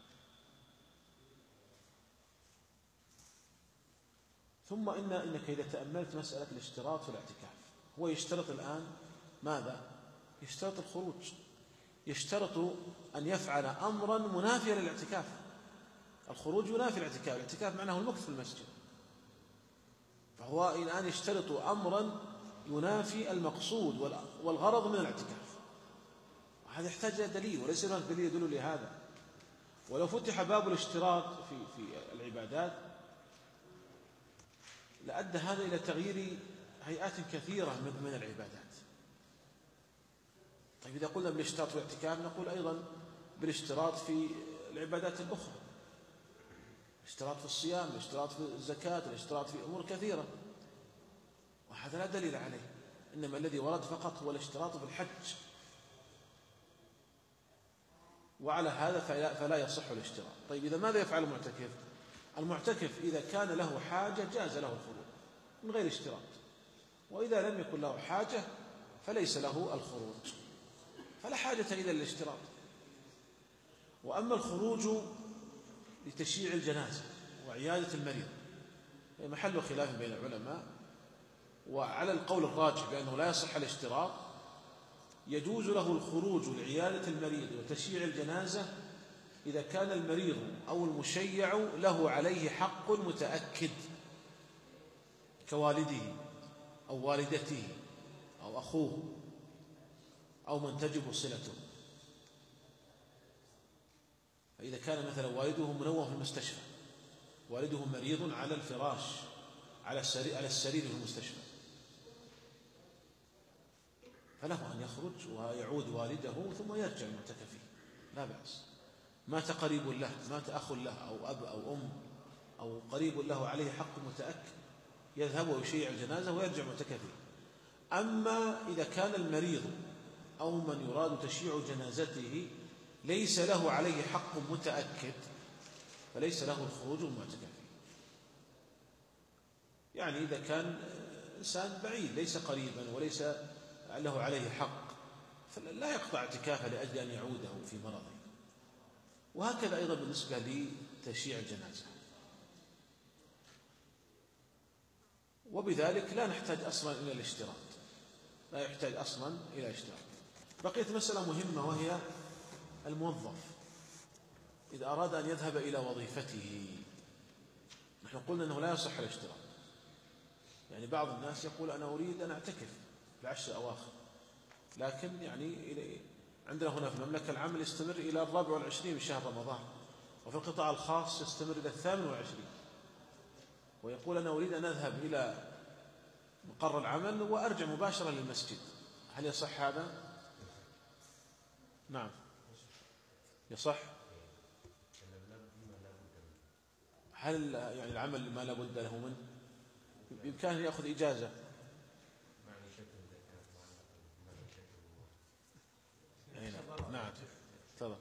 ثم إنك إذا تأملت مسألة الاشتراط في الاعتكاف، هو يشترط الآن ماذا؟ يشترط الخروج، يشترط أن يفعل أمرا منافيا للاعتكاف. الخروج ينافي الاعتكاف، الاعتكاف معناه المكث في المسجد، فهو الآن يشترط أمرا ينافي المقصود والغرض من الاعتكاف، وهذا يحتاج إلى دليل، وليس هناك دليل يدل لهذا. ولو فتح باب الاشتراط في العبادات لأدى هذا إلى تغيير هيئات كثيرة من العبادات. طيب إذا قلنا بالاشتراط في الاعتكاف نقول أيضا بالاشتراط في العبادات الأخرى، الاشتراط في الصيام، الاشتراط في الزكاة، الاشتراط في أمور كثيرة، وهذا لا دليل عليه، إنما الذي ورد فقط هو الاشتراط في الحج، وعلى هذا فلا يصح الاشتراط. طيب إذا ماذا يفعل المعتكف؟ المعتكف إذا كان له حاجة جاز له الخروج من غير اشتراط، وإذا لم يكن له حاجة فليس له الخروج، فلا حاجة إلى الاشتراط. وأما الخروج لتشييع الجنازة وعيادة المريض محل خلاف بين العلماء، وعلى القول الراجح بأنه لا يصح الاشتراط، يجوز له الخروج لعيادة المريض وتشييع الجنازة إذا كان المريض أو المشيع له عليه حق متأكد كوالده أو والدته أو أخوه أو من تجب صلته. فإذا كان مثلا والده منوم في المستشفى، والده مريض على الفراش على السرير في المستشفى، فله أن يخرج ويعود والده ثم يرجع المعتكف فيه، لا بأس. مات قريب له، مات أخ له أو أب أو أم أو قريب له عليه حق متأكد، يذهب ويشيع الجنازة ويرجع معتكف فيه. أما إذا كان المريض أو من يراد تشييع جنازته ليس له عليه حق متأكد فليس له الخروج المعتكف فيه. يعني إذا كان إنسان بعيد ليس قريبا وليس له عليه حق فلا يقطع اعتكافه لأجل أن يعوده في مرضه. وهكذا أيضا بالنسبة لتشييع الجنازة. وبذلك لا نحتاج أصلا إلى الاشتراط، لا يحتاج أصلا إلى اشتراط. بقيت مسألة مهمة وهي الموظف إذا أراد أن يذهب إلى وظيفته. نحن قلنا أنه لا يصح الاشتراط، يعني بعض الناس يقول أنا أريد أن أعتكف العشر الأواخر، لكن يعني عندنا هنا في المملكة العمل يستمر إلى 24 من شهر رمضان، وفي القطاع الخاص يستمر إلى 28، ويقول أنا أريد أن أذهب إلى مقر العمل وأرجع مباشرة للمسجد. هل يصح هذا؟ نعم يصح. هل يعني العمل ما لا بد له منه بإمكانه يأخذ إجازة؟ نعم تفضل.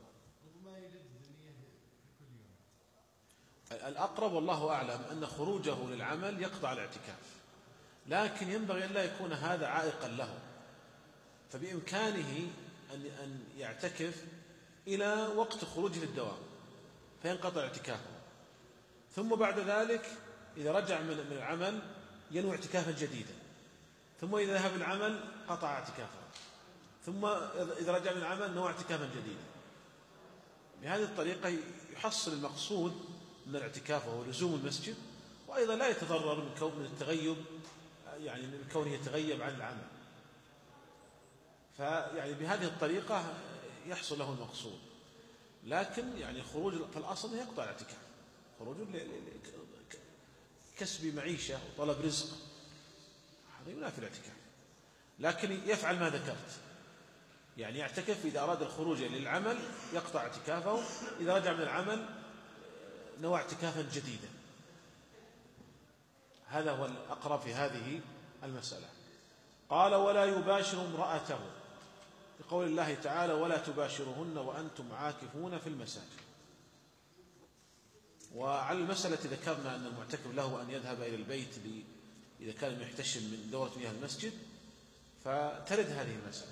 الأقرب والله أعلم أن خروجه للعمل يقطع الاعتكاف، لكن ينبغي أن لا يكون هذا عائقا له، فبإمكانه أن يعتكف إلى وقت خروجه للدوام فينقطع اعتكافه، ثم بعد ذلك إذا رجع من العمل ينوي اعتكافا جديدا، ثم إذا ذهب العمل قطع اعتكافه، ثم إذا رجع من العمل نوى اعتكافا جديدا. بهذه الطريقة يحصل المقصود من الاعتكاف وهو لزوم المسجد، وأيضا لا يتضرر من التغيب، يعني من كونه يتغيب عن العمل. فيعني بهذه الطريقة يحصل له المقصود. لكن يعني خروج في الأصل يقطع الاعتكاف، خروج كسب معيشة وطلب رزق، هذا ينافي الاعتكاف. لكن يفعل ما ذكرت، يعني يعتكف إذا أراد الخروج للعمل يقطع اعتكافه، إذا رجع من العمل نوى اعتكافا جديدا. هذا هو الأقرب في هذه المسألة. قال ولا يباشر امرأته، بقول الله تعالى ولا تباشرهن وأنتم عاكفون في المساجد. وعلى المسألة ذكرنا أن المعتكف له أن يذهب إلى البيت إذا كان يحتشم من دورة مياه المسجد، فترد هذه المسألة.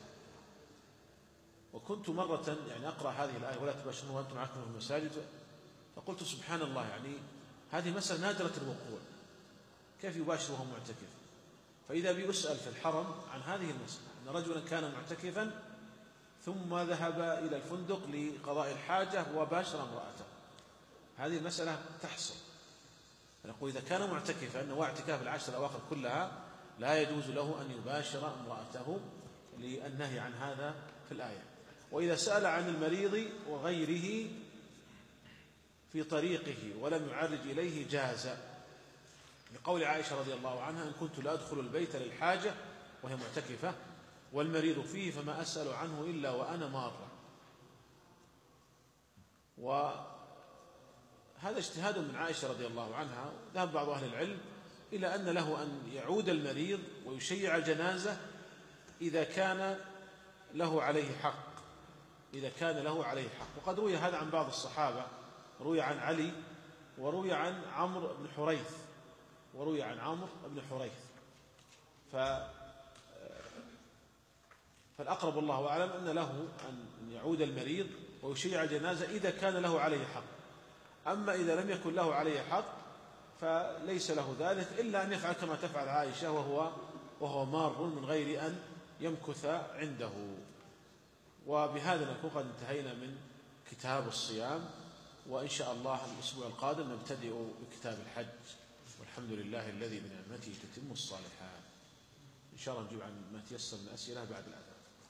وكنت مرة أقرأ هذه الآية ولا تباشرون وأنتم عاكفون في المساجد، فقلت سبحان الله، هذه مسألة نادرة الوقوع، كيف يباشر وهو معتكف؟ فإذا بيسأل في الحرم عن هذه المسألة، أن رجلا كان معتكفا ثم ذهب إلى الفندق لقضاء الحاجة وباشر امرأته. هذه المسألة تحصل. نقول إذا كان معتكفا أنه اعتكاف العشر الأواخر كلها لا يجوز له أن يباشر امرأته للنهي عن هذا في الآية. وإذا سأل عن المريض وغيره في طريقه ولم يعرج إليه جاز، لقول عائشة رضي الله عنها إن كنت لا أدخل البيت للحاجة وهي معتكفة والمريض فيه فما أسأل عنه إلا وأنا مارة. وهذا اجتهاد من عائشة رضي الله عنها. ذهب بعض أهل العلم إلى أن له أن يعود المريض ويشيع الجنازة إذا كان له عليه حق، وقد روي هذا عن بعض الصحابة، روي عن علي وروي عن عمرو بن حريث. فالأقرب الله أعلم أن له أن يعود المريض ويشيع الجنازة إذا كان له عليه حق. أما إذا لم يكن له عليه حق فليس له ذلك إلا أن يفعل كما تفعل عائشة وهو مار من غير أن يمكث عنده. وبهذا نكون قد انتهينا من كتاب الصيام، وإن شاء الله الأسبوع القادم نبتدئ بكتاب الحج. والحمد لله الذي بنعمته تتم الصالحات. إن شاء الله نجيب عن ما تيسر من أسئلة بعد الأذان.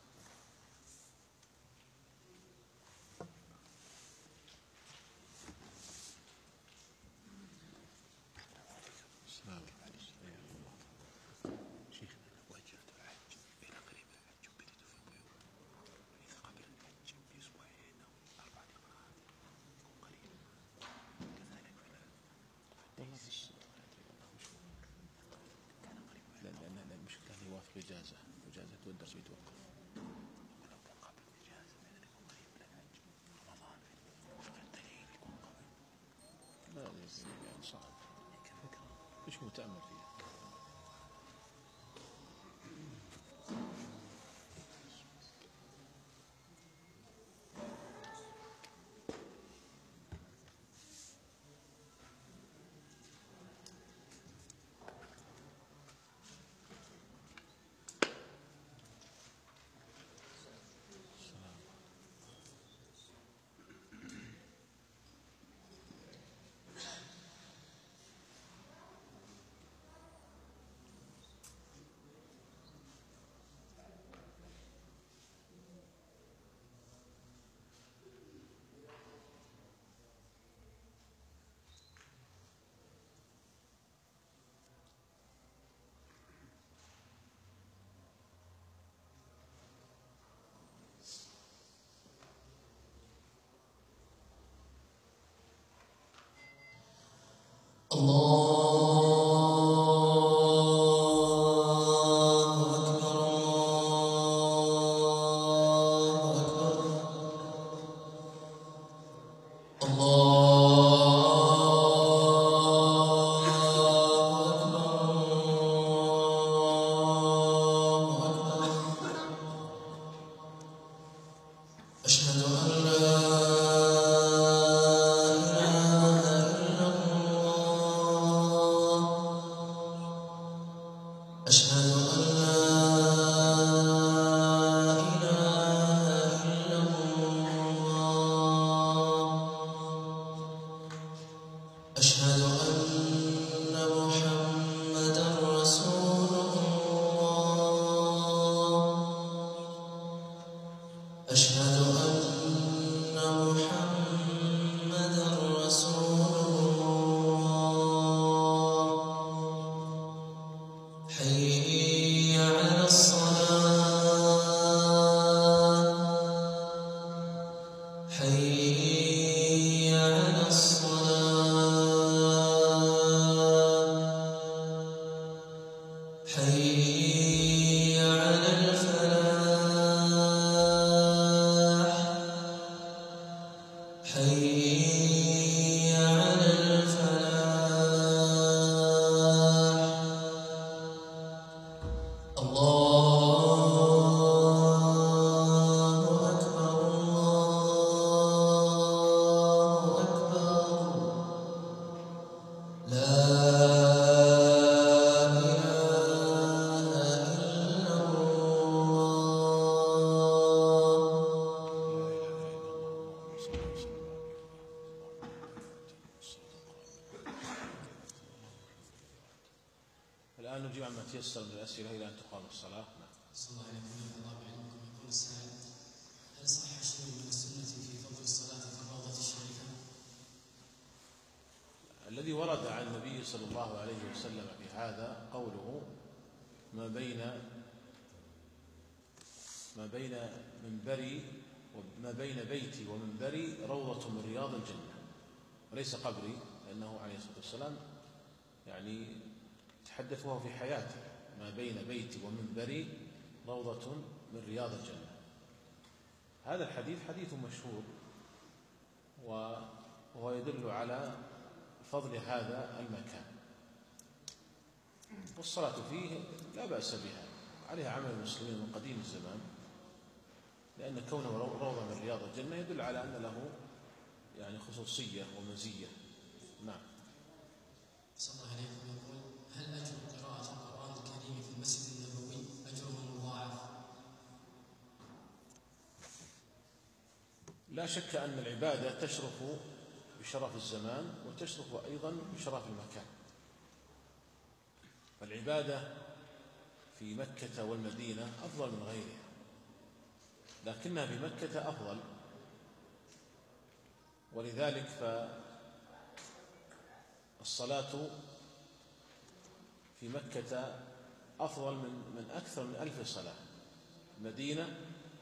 إجازة والدرس يتوقف. ولو كان قبل إجازة من يكون قريب من الحج رمضان الدليل يكون قبل. لا يعني صعب كفكرة مش متأمل فيها. الآن نجيب عما تيسر من الأسئلة إلى أن تقام الصلاة. صلى الله عليه وسلم. الله بعلمكم يقول السائل: هل صح شيء من السنة في فضل الصلاة في الروضة الشريفة؟ الذي ورد عن النبي صلى الله عليه وسلم في هذا قوله: ما بين بيتي ومنبري روضة من رياض الجنة، وليس قبري، لأنه عليه الصلاة والسلام يعني تحدث وهو في حياته: ما بين بيتي ومنبري روضة من رياض الجنة. هذا الحديث حديث مشهور، وهو يدل على فضل هذا المكان، والصلاة فيه لا بأس بها، عليها عمل المسلمين من قديم الزمان، لأن كونه روضة من رياض الجنة يدل على أن له يعني خصوصية ومزية. نعم. صلى الله عليه وسلم يقول: هل أجر قراءة القرآن الكريم في المسجد النبوي أجره مضاعف؟ لا شك أن العبادة تشرف بشرف الزمان وتشرف أيضا بشرف المكان، فالعبادة في مكة والمدينة أفضل من غيرها، لكنها في مكة أفضل، ولذلك فالصلاة في مكة أفضل من أكثر من 1000 صلاة. المدينة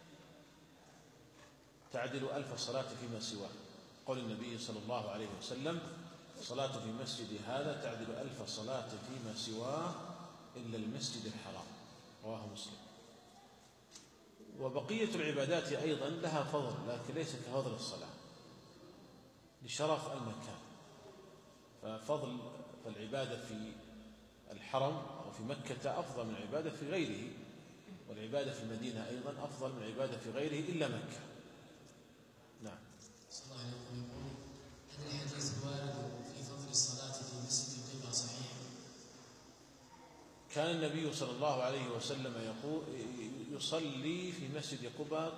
تعدل 1000 صلاة فيما سواه. قول النبي صلى الله عليه وسلم: صلاة في مسجد هذا تعدل 1000 صلاة فيما سواه إلا المسجد الحرام. رواه مسلم. وبقية العبادات أيضا لها فضل، لكن ليس كفضل الصلاة لشرف المكان. فالعبادة في الحرم أو في مكة أفضل من العبادة في غيره، والعبادة في المدينة أيضا أفضل من العبادة في غيره إلا مكة. نعم. صلى الله عليه وسلم يقول: هل الحديث الوارد في فضل الصلاة في مسجد قباء صحيح؟ كان النبي صلى الله عليه وسلم يصلي في مسجد قباء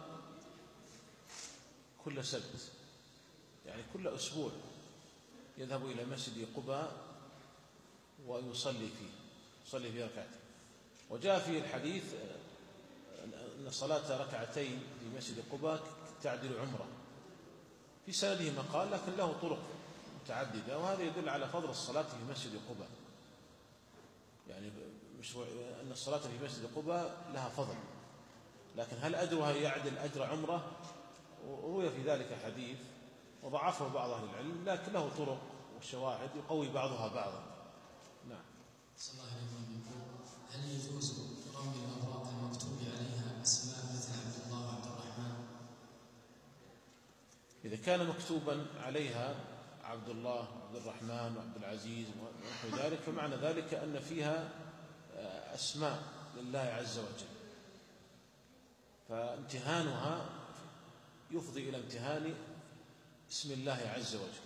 كل سبت، يعني كل أسبوع يذهب إلى مسجد قباء ويصلي فيه ركعتين. وجاء في الحديث أن صلاة ركعتين في مسجد قباء تعدل عمرة. في سنده مقال، لكن له طرق متعددة، وهذا يدل على فضل الصلاة في مسجد قباء، يعني أن الصلاة في مسجد قباء لها فضل، لكن هل أجرها يعدل أجر عمرة؟ روي في ذلك حديث وضعفه بعض أهل العلم، لكن له طرق وشواهد يقوي بعضها بعضا. نعم. صلى الله عليه وسلم يقول: هل يجوز رمي الأوراق المكتوب عليها أسماء مثل عبد الله وعبد الرحمن؟ إذا كان مكتوبا عليها عبد الله وعبد الرحمن وعبد العزيز ونحو ذلك، فمعنى ذلك أن فيها أسماء لله عز وجل، فامتهانها يفضي إلى امتهان اسم الله عز وجل،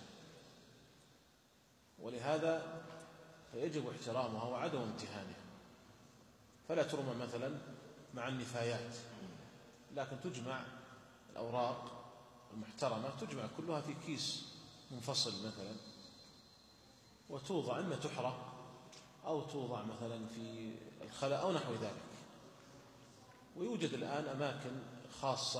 ولهذا فيجب احترامها وعدم امتهانها. فلا ترمى مثلا مع النفايات، لكن تجمع الأوراق المحترمة، تجمع كلها في كيس منفصل مثلا، وتوضع، إما تحرق أو توضع مثلا في الخلاء أو نحو ذلك. ويوجد الآن أماكن خاصة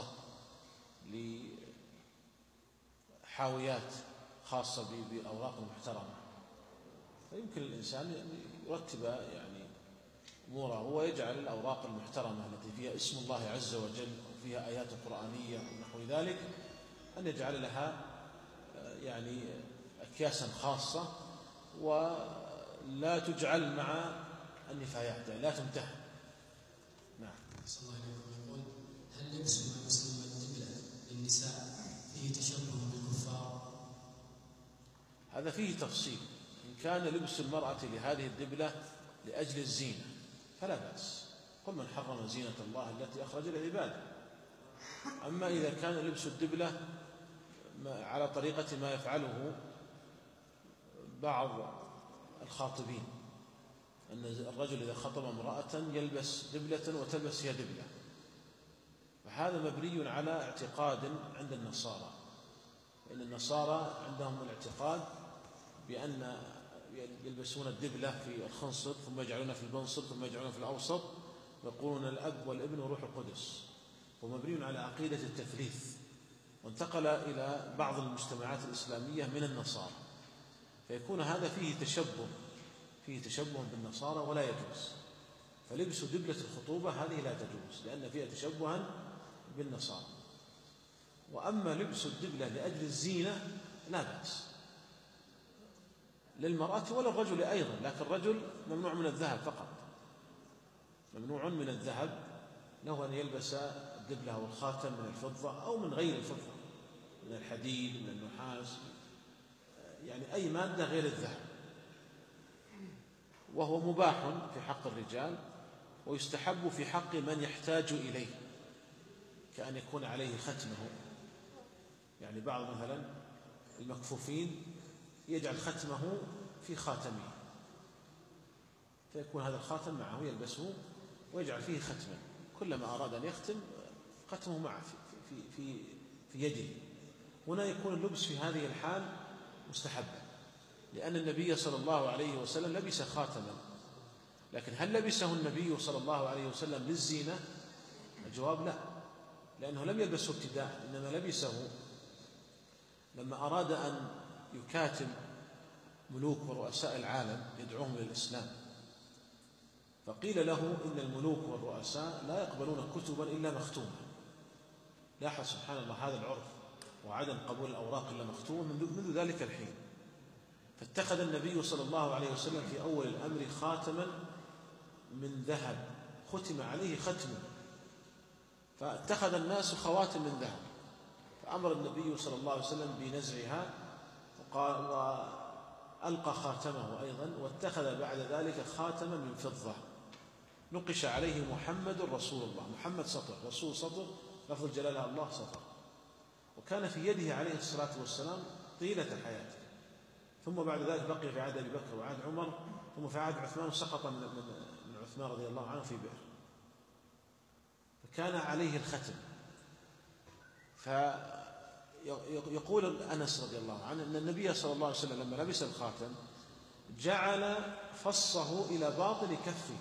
لحاويات خاصة بالأوراق المحترمة، فيمكن الإنسان أن يرتب يعني أموره ويجعل الأوراق المحترمة التي فيها اسم الله عز وجل وفيها آيات قرآنية ونحو ذلك، أن يجعل لها يعني أكياسا خاصة، ولا تجعل مع النفايات، يعني لا تمتهن. نعم. صلى الله عليه وسلم يقول: هل لبس ما يسمى الدبلة للنساء فيه تشبه بالكفار؟ هذا فيه تفصيل. إن كان لبس المرأة لهذه الدبلة لأجل الزينة فلا بأس، قل من حرم زينة الله التي أخرج لعباده. أما إذا كان لبس الدبلة على طريقة ما يفعله بعض الخاطبين، أن الرجل إذا خطب امرأة يلبس دبلة وتلبس هي دبلة، فهذا مبني على اعتقاد عند النصارى، لأن النصارى عندهم الاعتقاد بأن يلبسون الدبلة في الخنصر ثم يجعلون في البنصر ثم يجعلون في الأوسط، ويقولون الأب والابن وروح القدس، ومبني على عقيدة التثليث، وانتقل إلى بعض المجتمعات الإسلامية من النصارى، فيكون هذا فيه تشبه بالنصارى ولا يجوز. فلبس دبلة الخطوبة هذه لا تجوز لأن فيها تشبها بالنصارى. وأما لبس الدبلة لأجل الزينة لا بأس للمرأة وللرجل أيضا، لكن الرجل ممنوع من الذهب فقط، ممنوع من الذهب، له أن يلبس الدبلة أو الخاتم من الفضة أو من غير الفضة، من الحديد من النحاس، يعني أي مادة غير الذهب، وهو مباح في حق الرجال ويستحب في حق من يحتاج إليه، كأن يكون عليه ختمه، يعني بعض مثلا المكفوفين يجعل ختمه في خاتمه، فيكون هذا الخاتم معه يلبسه ويجعل فيه ختما، كلما أراد أن يختم ختمه معه في يده. هنا يكون اللبس في هذه الحال مستحبا، لأن النبي صلى الله عليه وسلم لبس خاتما، لكن هل لبسه النبي صلى الله عليه وسلم للزينة؟ الجواب لا، لأنه لم يلبسه ابتداء، إنما لبسه لما أراد أن يكاتب ملوك ورؤساء العالم يدعوهم للإسلام، فقيل له إن الملوك والرؤساء لا يقبلون كتبا إلا مختومة. لاحظ سبحان الله هذا العرف وعدم قبول الأوراق إلا مختومة منذ ذلك الحين. فاتخذ النبي صلى الله عليه وسلم في أول الأمر خاتما من ذهب ختم عليه ختم، فاتخذ الناس خواتم من ذهب، فأمر النبي صلى الله عليه وسلم بنزعها وألقى خاتمه أيضا، واتخذ بعد ذلك خاتما من فضة نقش عليه محمد رسول الله، محمد سطر، رسول سطر، لفظ الجلالة الله سطر، وكان في يده عليه الصلاة والسلام طيلة حياته، ثم بعد ذلك بقي في عهد أبي بكر وعهد عمر، ثم في عهد عثمان سقط من عثمان رضي الله عنه في بئر، فكان عليه الختم. فيقول أنس رضي الله عنه أن النبي صلى الله عليه وسلم لما لبس الخاتم جعل فصه إلى باطن كفه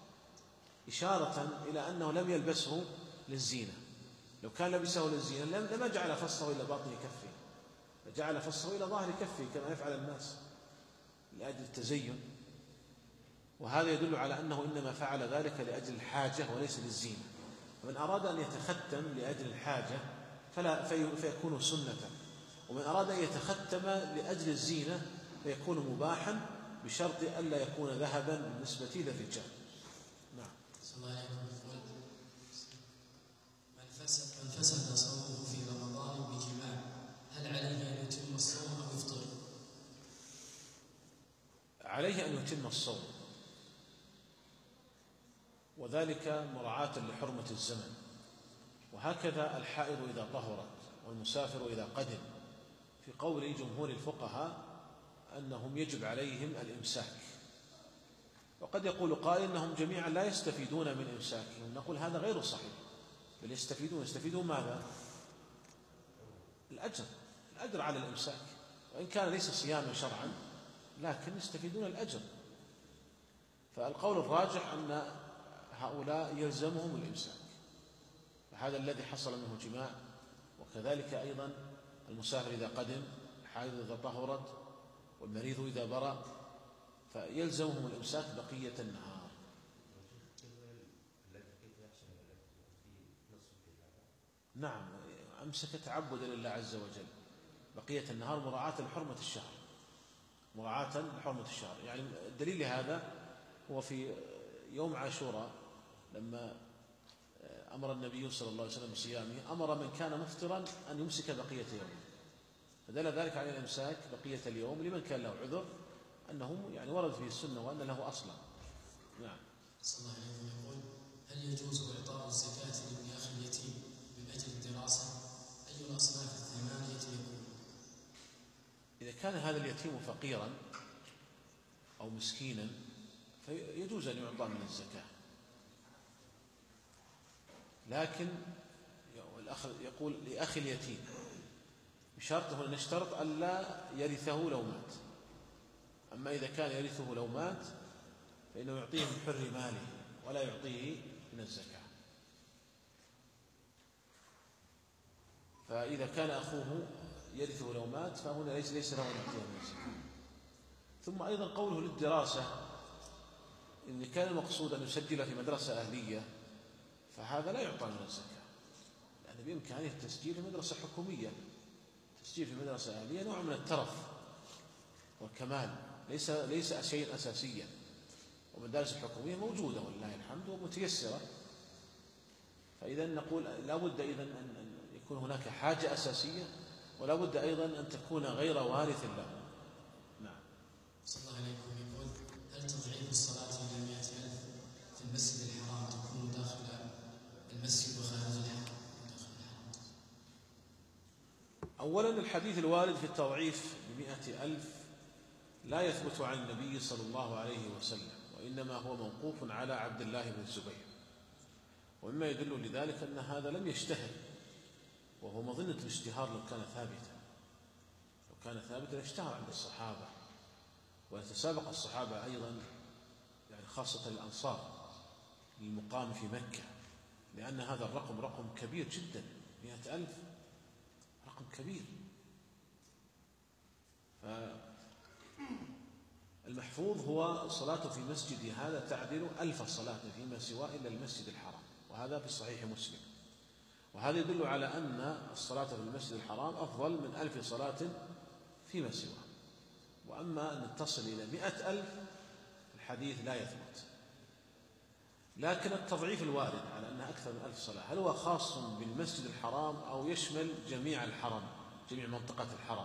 إشارة إلى أنه لم يلبسه للزينة، لو كان لبسه للزينة لما جعل فصه إلى باطن كفه، فجعل فصه إلى ظاهر كفه كما يفعل الناس لأجل التزين، وهذا يدل على أنه إنما فعل ذلك لأجل الحاجة وليس للزينة. فمن أراد أن يتختم لأجل الحاجة فيكون سنة، ومن أراد أن يتختم لأجل الزينة فيكون مباحا بشرط ألا يكون ذهبا بالنسبة للرجال. نعم. صلى الله عليه وسلم من فسد صومه في رمضان بجماع هل عليه أن يتم الصوم أو يفطر؟ عليه أن يتم الصوم، وذلك مراعاة لحرمة الزمن، وهكذا الحائض إذا طهرت والمسافر إذا قدم، في قول جمهور الفقهاء أنهم يجب عليهم الإمساك. وقد يقول قائل إنهم جميعا لا يستفيدون من إمساكهم، نقول هذا غير صحيح، بل يستفيدون ماذا؟ الأجر على الإمساك، وإن كان ليس صياما شرعا لكن يستفيدون الأجر. فالقول الراجح أن هؤلاء يلزمهم الإمساك، فهذا الذي حصل منه جماع، وكذلك أيضا المسافر إذا قدم، الحائض إذا طهرت، والمريض إذا برأ، فيلزمهم الإمساك بقية النهار. نعم، أمسك تعبدا لله عز وجل بقية النهار مراعاة لحرمة الشهر، يعني الدليل لهذا هو في يوم عاشوراء لما أمر النبي صلى الله عليه وسلم بصيامه، أمر من كان مفطرا أن يمسك بقية يومه، فدل ذلك على الإمساك بقية اليوم لمن كان له عذر، أنه يعني ورد فيه السنة وأن له أصلا. نعم. صلى الله عليه وسلم يقول هل يجوز إعطاء الزكاة لابن أخي اليتيم من أجل الدراسة؟ أي الأصناف الثمانية يكون؟ إذا كان هذا اليتيم فقيرا أو مسكينا فيجوز أن يعطى من الزكاة، لكن الأخ يقول لأخي اليتيم بشرط هنا نشترط ألا يرثه لو مات. أما إذا كان يرثه لو مات فإنه يعطيه من حر ماله ولا يعطيه من الزكاة. فإذا كان أخوه يرثه لو مات فهنا ليس له أن يعطيه من الزكاة. ثم أيضا قوله للدراسة، إن كان المقصود أن يسجل في مدرسة أهلية فهذا لا يعطى من الزكاة، لأن بإمكانه التسجيل في مدرسة حكومية. التسجيل في مدرسة أهلية نوع من الترف والكمال، ليس شيئا أساسيا. والمدارس الحكومية موجودة ولله الحمد ومتيسرة. فإذا نقول لا بد إذن أن يكون هناك حاجة أساسية، ولا بد أيضا أن تكون غير وارث له. نعم. صلى الله عليكم. يقول: هل تضعيف الصلاة إلى 100,000 في المسجد الحرام تكون داخل المسجد وخارج الحرام؟ أولا الحديث الوارد في التضعيف ب100,000 لا يثبت عن النبي صلى الله عليه وسلم، وإنما هو موقوف على عبد الله بن الزبير. ومما يدل لذلك أن هذا لم يشتهر، وهو مظنة الاشتهار. لو كان ثابتا لاشتهر عند الصحابة ويتسابق الصحابة أيضا، يعني خاصة الأنصار، للمقام في مكة، لأن هذا الرقم رقم كبير جدا. 100,000 رقم كبير. فالمحفوظ هو الصلاة في مسجد هذا تعدل 1000 صلاة فيما سواه إلا المسجد الحرام، وهذا في صحيح مسلم. وهذا يدل على أن الصلاة في المسجد الحرام أفضل من 1000 صلاة فيما سواه. وأما أن تصل إلى 100,000 الحديث لا يثبت. لكن التضعيف الوارد على أنها أكثر من 1000 صلاة هل هو خاص بالمسجد الحرام أو يشمل جميع الحرم، جميع منطقة الحرم؟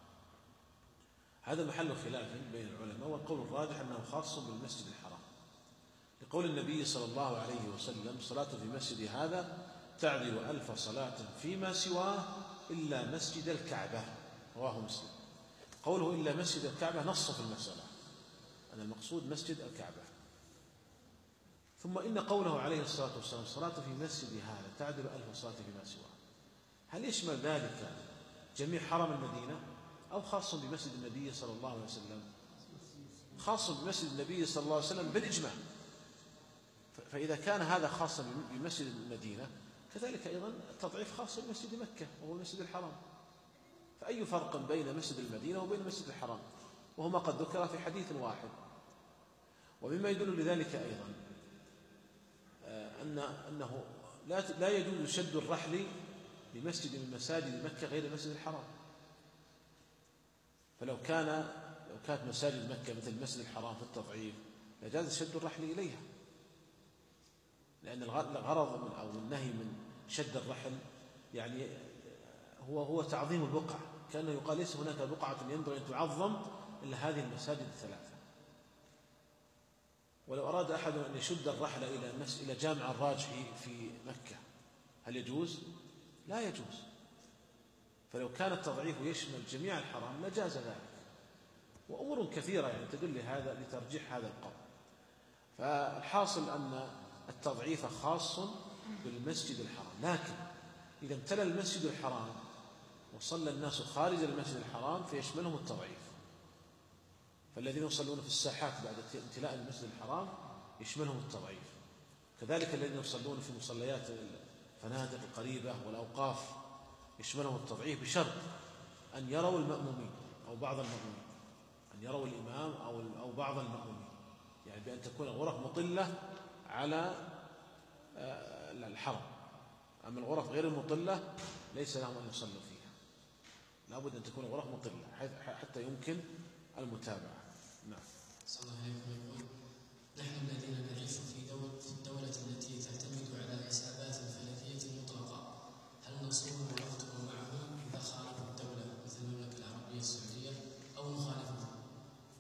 هذا محل خلاف بين العلماء، والقول الراجح أنه خاص بالمسجد الحرام، لقول النبي صلى الله عليه وسلم: صلاة في مسجد هذا تعدل 1000 صلاة فيما سواه إلا مسجد الكعبة. رواه مسلم. قوله إلا مسجد الكعبة نص في المسألة أن المقصود مسجد الكعبة. ثم إن قوله عليه الصلاة والسلام: صلاة في مسجد هذا تعدل 1000 صلاة فيما سواه، هل يشمل ذلك جميع حرم المدينة أو خاص بمسجد النبي صلى الله عليه وسلم؟ خاص بمسجد النبي صلى الله عليه وسلم بالإجماع. فإذا كان هذا خاصا بمسجد المدينة كذلك أيضا التضعيف خاص بمسجد مكة وهو المسجد الحرام. فأي فرق بين مسجد المدينة وبين مسجد الحرام وهما قد ذكر في حديث واحد؟ ومما يدل لذلك أيضا أنه لا يجوز شد الرحل لمسجد من مساجد مكة غير المسجد الحرام. فلو كانت مساجد مكة مثل المسجد الحرام في التضعيف لجاز شد الرحل إليها، لأن الغرض من أو النهي من شد الرحل يعني هو تعظيم البقعة، كأنه يقال ليس هناك بقعة ينبغي أن تعظم إلا هذه المساجد الثلاثة. ولو أراد أحد أن يشد الرحل إلى جامع الراجحي في مكة هل يجوز؟ لا يجوز. فلو كان التضعيف يشمل جميع الحرام لجاز ذلك. وأمور كثيرة يعني تدل لترجيح هذا القول. فالحاصل أن التضعيف خاص بالمسجد الحرام، لكن إذا امتلأ المسجد الحرام وصلى الناس خارج المسجد الحرام فيشملهم التضعيف. فالذين يصلون في الساحات بعد امتلاء المسجد الحرام يشملهم التضعيف، كذلك الذين يصلون في مصليات الفنادق القريبة والأوقاف يشملهم التضعيف، بشرط أن يروا المأمومين أو بعض المأمومين، أن يروا الإمام أو بعض المأمومين، يعني بأن تكون الغرف مطلة على الحرم. أما الغرف غير المطلة ليس لهم أن يصلوا فيها، لابد أن تكون الغرف مطلة حتى يمكن المتابعة. نعم. صلى الله عليه وسلم. نحن الذين نعيش في الدولة التي تعتمد على حسابات فلكية مطلقة، هل نصوم ونفطر معهم إذا خالفوا الدولة مثل المملكة العربية السعودية أو نخالفهم؟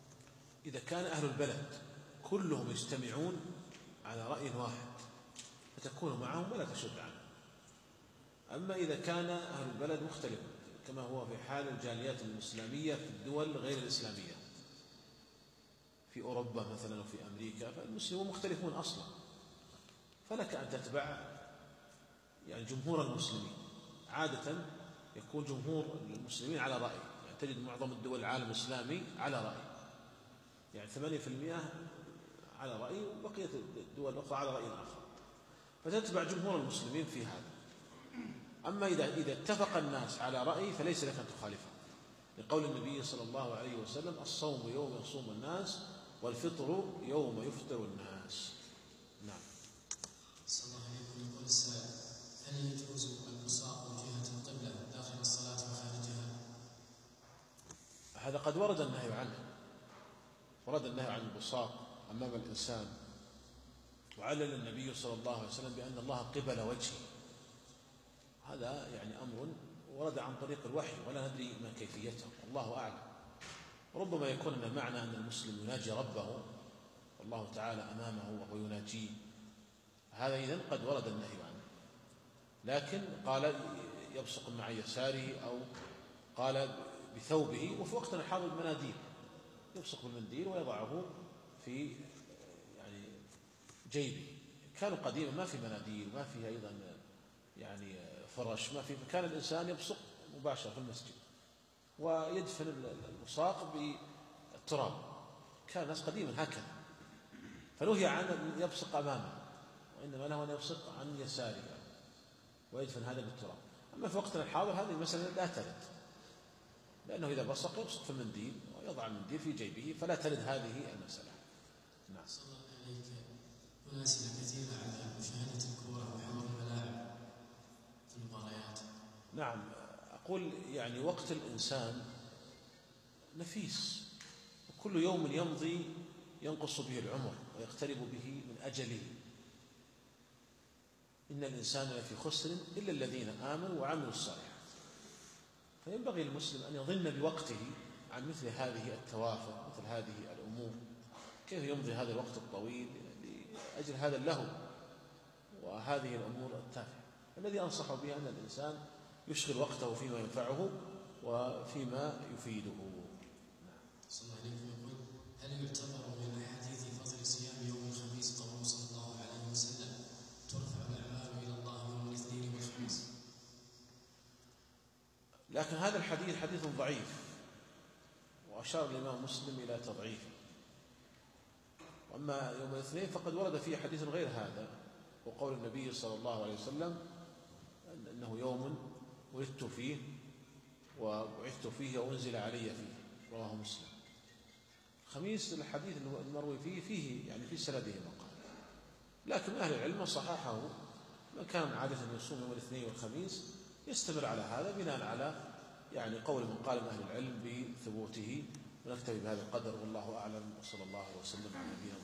إذا كان أهل البلد كلهم يجتمعون على رأي واحد فتكون معهم ولا تشد عنهم. أما إذا كان أهل البلد مختلفون كما هو في حال الجاليات الإسلامية في الدول غير الإسلامية في أوروبا مثلا وفي أمريكا، فالمسلمون مختلفون أصلا، فلك أن تتبع يعني جمهور المسلمين. عادة يكون جمهور المسلمين على رأي، يعني تجد معظم الدول العالم الإسلامي على رأي، يعني 8% على رأي وبقية الدول الأخرى على رأي آخر، فتتبع جمهور المسلمين في هذا. أما إذا اتفق الناس على رأي فليس لك أن تخالفه، لقول النبي صلى الله عليه وسلم: الصوم يوم يصوم الناس والفطر يوم يفطر الناس. نعم. صلى الله عليكم. يقول السائل: هل يجوز البصاق من جهة القبلة داخل الصلاة وخارجها؟ هذا قد ورد النهي عنه، ورد النهي عن البصاق أمام الإنسان، وعلل النبي صلى الله عليه وسلم بأن الله قبل وجهه. هذا يعني أمر ورد عن طريق الوحي ولا ندري ما كيفيته، الله أعلم. ربما يكون أن المعنى أن المسلم يناجي ربه والله تعالى أمامه وهو يناجيه، هذا إذن قد ورد النهي عنه. لكن قال يبصق مع يساره، أو قال بثوبه، وفي وقتنا الحاضر المناديل، يبصق بالمنديل ويضعه في يعني جيبه. كانوا قديما ما في مناديل، ما في أيضا يعني فرش، ما في، كان الإنسان يبصق مباشرة في المسجد ويدفن البصاق بالتراب. كان الناس قديما هكذا، فنهي عن أن يبصق أمامه، وإنما له أن يبصق عن يساره ويدفن هذا بالتراب. أما في وقتنا الحاضر هذه المسألة لا ترد، لأنه إذا بصق يبصق في المنديل ويضع المنديل في جيبه، فلا ترد هذه المسألة. نعم. صلى الله عليك. هنا أسئلة كثيرة على مشاهدة الكورة وحضور الملاعب في المباريات. نعم، أقول يعني وقت الإنسان نفيس، وكل يوم يمضي ينقص به العمر ويقترب به من أجله. إن الإنسان لفي خسر إلا الذين آمنوا وعملوا الصالحات. فينبغي للمسلم أن يظن بوقته عن مثل هذه التوافه، مثل هذه الأمور، كيف يمضي هذا الوقت الطويل لأجل هذا اللهو وهذه الأمور التافهة. الذي أنصح به أن الإنسان يشغل وقته فيما ينفعه وفيما يفيده. صلى الله عليه وسلم يقول: هل يعتبر من أحاديث فضل صيام يوم الخميس قوله صلى الله عليه وسلم: ترفع الأعمال إلى الله يوم الاثنين والخميس؟ لكن هذا الحديث حديث ضعيف، وأشار الإمام مسلم إلى تضعيفه. وأما يوم الاثنين فقد ورد فيه حديث غير هذا، وقول النبي صلى الله عليه وسلم أنه يوم ولدت فيه وبعثت فيه وأنزل علي فيه، رواه مسلم. خميس الحديث المروي فيه يعني في سنده مقال، لكن أهل العلم صححه، من كان عادة يصوم يوم الاثنين والخميس يستمر على هذا بناء على يعني قول من قال من أهل العلم بثبوته. ونكتفي بهذا القدر، والله أعلم، وصلى الله وسلم على نبينا